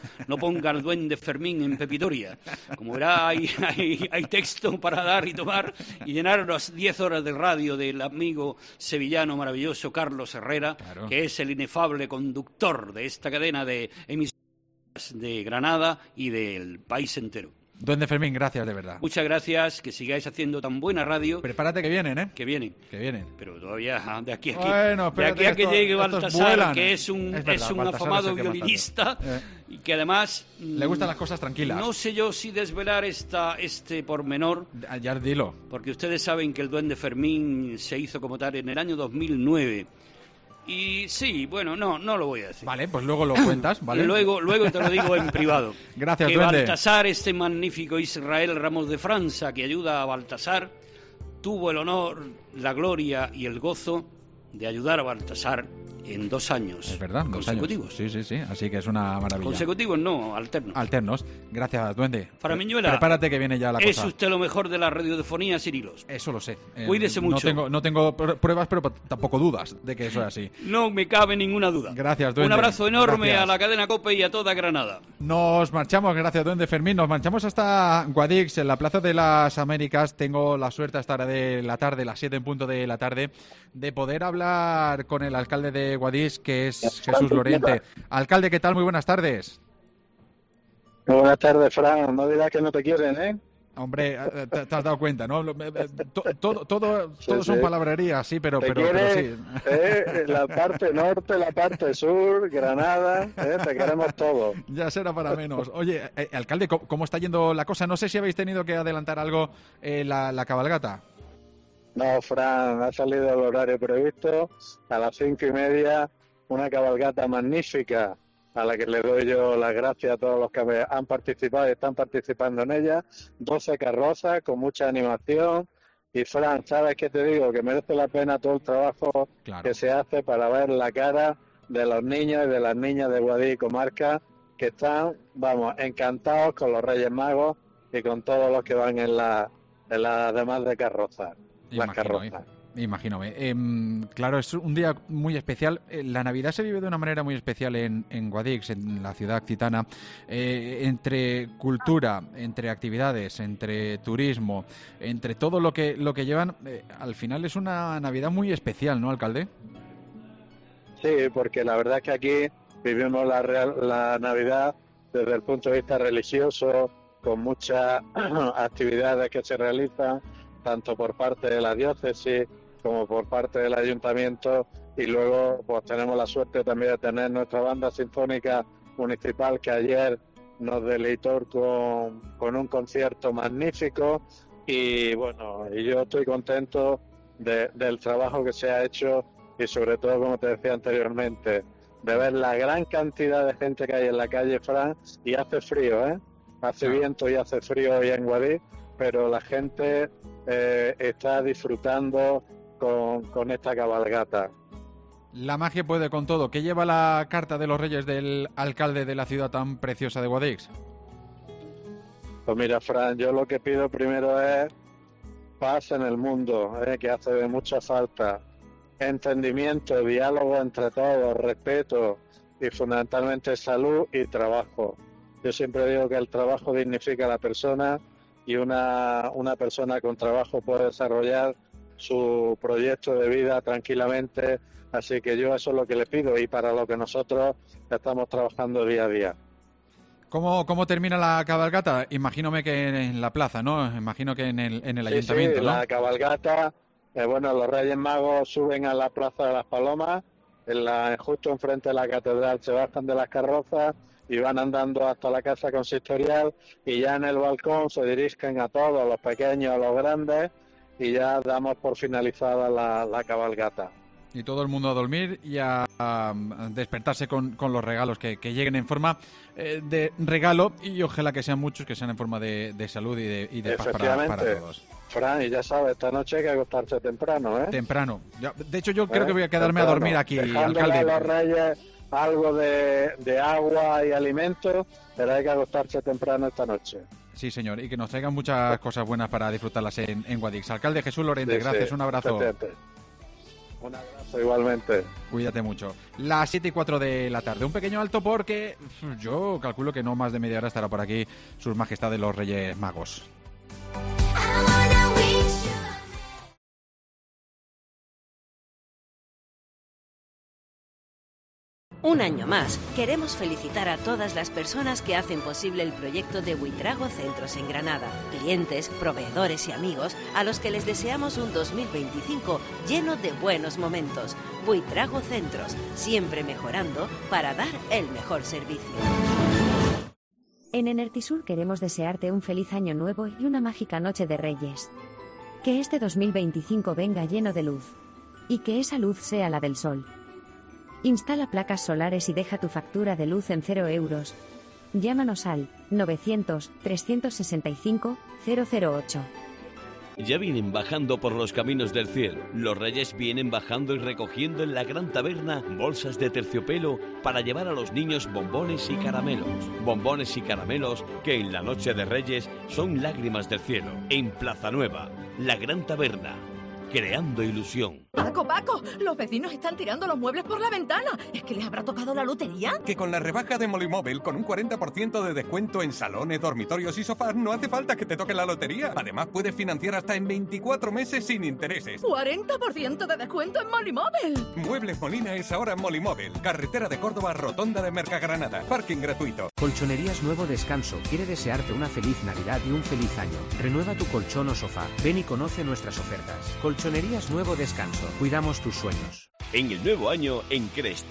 ponga al duende Fermín en Pepitoria. Como verá, hay, hay, hay texto para dar y tomar y llenar las diez horas de radio del amigo sevillano maravilloso Carlos Herrera, claro, que es el inefable conductor de esta cadena de emisoras de Granada y del país entero. Duende Fermín, gracias de verdad. Muchas gracias, que sigáis haciendo tan buena radio. Prepárate que vienen, ¿eh? Que vienen. Que vienen. Pero todavía de aquí a aquí. Bueno, de aquí a que esto, llegue Baltasar, vuelan. que es un, es, verdad, es un Baltasar afamado es violinista eh. y que además... Le gustan las cosas tranquilas. No sé yo si desvelar esta, este pormenor. Ya dilo. Porque ustedes saben que el Duende Fermín se hizo como tal en el año dos mil nueve. Y sí, bueno, no, no lo voy a decir. Vale, pues luego lo cuentas, ¿vale? Luego, luego te lo digo en privado. Gracias, que Duende. Baltasar, este magnífico Israel Ramos de França, que ayuda a Baltasar, tuvo el honor, la gloria y el gozo de ayudar a Baltasar en dos años. Es verdad, dos consecutivos. Años. Sí, sí, sí, así que es una maravilla. Consecutivos no, alternos. Alternos. Gracias, Duende. Faramiñuela, prepárate que viene ya la es cosa. Es usted lo mejor de la radiofonía, Cirilos. Eso lo sé. Eh, Cuídese mucho. No tengo, no tengo pruebas, pero tampoco dudas de que eso es así. No me cabe ninguna duda. Gracias, Duende. Un abrazo enorme gracias. a la cadena COPE y a toda Granada. Nos marchamos, gracias, Duende Fermín. Nos marchamos hasta Guadix, en la Plaza de las Américas. Tengo la suerte hasta ahora de la tarde, las siete en punto de la tarde, de poder hablar con el alcalde de Guadix, que es Jesús Lorente. Alcalde, ¿qué tal? Muy buenas tardes. Muy buenas tardes, Fran. No dirás que no te quieren, ¿eh? Hombre, te, te has dado cuenta, ¿no? Todo, todo, todo, sí, todo sí. son palabrerías, sí, pero, te pero, quiere, pero sí. Eh, la parte norte, la parte sur, Granada, eh, te queremos todos. Ya será para menos. Oye, eh, alcalde, ¿cómo, ¿cómo está yendo la cosa? No sé si habéis tenido que adelantar algo eh, la, la cabalgata. No, Fran, ha salido el horario previsto a las cinco y media, una cabalgata magnífica a la que le doy yo las gracias a todos los que han participado y están participando en ella, doce carrozas con mucha animación. Y Fran, ¿sabes qué te digo? Que merece la pena todo el trabajo claro. que se hace para ver la cara de los niños y de las niñas de Guadix y comarca, que están, vamos, encantados con los Reyes Magos y con todos los que van en la, en la demás de carrozas. Las carrozas. Imagínome. Eh, claro, es un día muy especial. Eh, la Navidad se vive de una manera muy especial en, en Guadix, en la ciudad gitana, eh, entre cultura, entre actividades, entre turismo, entre todo lo que lo que llevan. Eh, al final es una Navidad muy especial, ¿no, alcalde? Sí, porque la verdad es que aquí vivimos la, real, la Navidad desde el punto de vista religioso, con muchas actividades que se realizan, tanto por parte de la diócesis como por parte del ayuntamiento, y luego pues tenemos la suerte también de tener nuestra banda sinfónica municipal, que ayer nos deleitó con, con un concierto magnífico, y bueno, y yo estoy contento de, del trabajo que se ha hecho, y sobre todo, como te decía anteriormente, de ver la gran cantidad de gente que hay en la calle, Fran, y hace frío, ¿eh? Hace viento y hace frío hoy en Guadix, pero la gente eh, está disfrutando con, con esta cabalgata. La magia puede con todo. ¿Qué lleva la carta de los Reyes del alcalde de la ciudad tan preciosa de Guadix? Pues mira, Fran, yo lo que pido primero es paz en el mundo, eh, que hace de mucha falta, entendimiento, diálogo entre todos, respeto y fundamentalmente salud y trabajo. Yo siempre digo que el trabajo dignifica a la persona, y una, una persona con trabajo puede desarrollar su proyecto de vida tranquilamente, así que yo eso es lo que le pido y para lo que nosotros estamos trabajando día a día. ¿Cómo, cómo termina la cabalgata? Imagínome que en la plaza, ¿no? Imagino que en el, en el sí, ayuntamiento, sí, ¿no? La cabalgata, eh, bueno, los Reyes Magos suben a la Plaza de las Palomas, en la, justo enfrente de la catedral se bajan de las carrozas y van andando hasta la casa consistorial, y ya en el balcón se dirigen a todos, a los pequeños, a los grandes, y ya damos por finalizada la, la cabalgata. Y todo el mundo a dormir y a, a despertarse con, con los regalos que, que lleguen en forma eh, de regalo, y ojalá que sean muchos, que sean en forma de, de salud y de, y de paz para, para todos. Fran, y ya sabes, esta noche hay que acostarse temprano, ¿eh? Temprano. Ya, de hecho, yo ¿Eh? creo que voy a quedarme temprano. a dormir aquí, Dejándole alcalde. a los Reyes algo de, de agua y alimentos, pero hay que acostarse temprano esta noche. Sí, señor, y que nos traigan muchas cosas buenas para disfrutarlas en, en Guadix. Alcalde Jesús Lorente, Sí, gracias, sí, un abrazo. Perfecto. Un abrazo igualmente. Cuídate mucho. Las siete y cuatro de la tarde. Un pequeño alto porque yo calculo que no más de media hora estará por aquí Sus Majestades los Reyes Magos. Un año más, queremos felicitar a todas las personas que hacen posible el proyecto de Buitrago Centros en Granada, clientes, proveedores y amigos a los que les deseamos un dos mil veinticinco lleno de buenos momentos. Buitrago Centros, siempre mejorando para dar el mejor servicio. En Enertisur queremos desearte un feliz año nuevo y una mágica noche de Reyes. Que este dos mil veinticinco venga lleno de luz. Y que esa luz sea la del sol. Instala placas solares y deja tu factura de luz en cero euros. Llámanos al novecientos, trescientos sesenta y cinco, cero cero ocho. Ya vienen bajando por los caminos del cielo. Los reyes vienen bajando y recogiendo en la gran taberna bolsas de terciopelo para llevar a los niños bombones y caramelos. Bombones y caramelos que en la noche de Reyes son lágrimas del cielo. En Plaza Nueva, la gran taberna, creando ilusión. Paco, Paco, los vecinos están tirando los muebles por la ventana. ¿Es que les habrá tocado la lotería? Que con la rebaja de Molimóvil, con un cuarenta por ciento de descuento en salones, dormitorios y sofás, no hace falta que te toque la lotería. Además, puedes financiar hasta en veinticuatro meses sin intereses. cuarenta por ciento de descuento en Molimóvil. Muebles Molina es ahora en Molimóvil. Carretera de Córdoba, Rotonda de Mercagranada. Parking gratuito. Colchonerías Nuevo Descanso quiere desearte una feliz Navidad y un feliz año. Renueva tu colchón o sofá. Ven y conoce nuestras ofertas. Colchonerías Nuevo Descanso. Cuidamos tus sueños. En el nuevo año, en Crest,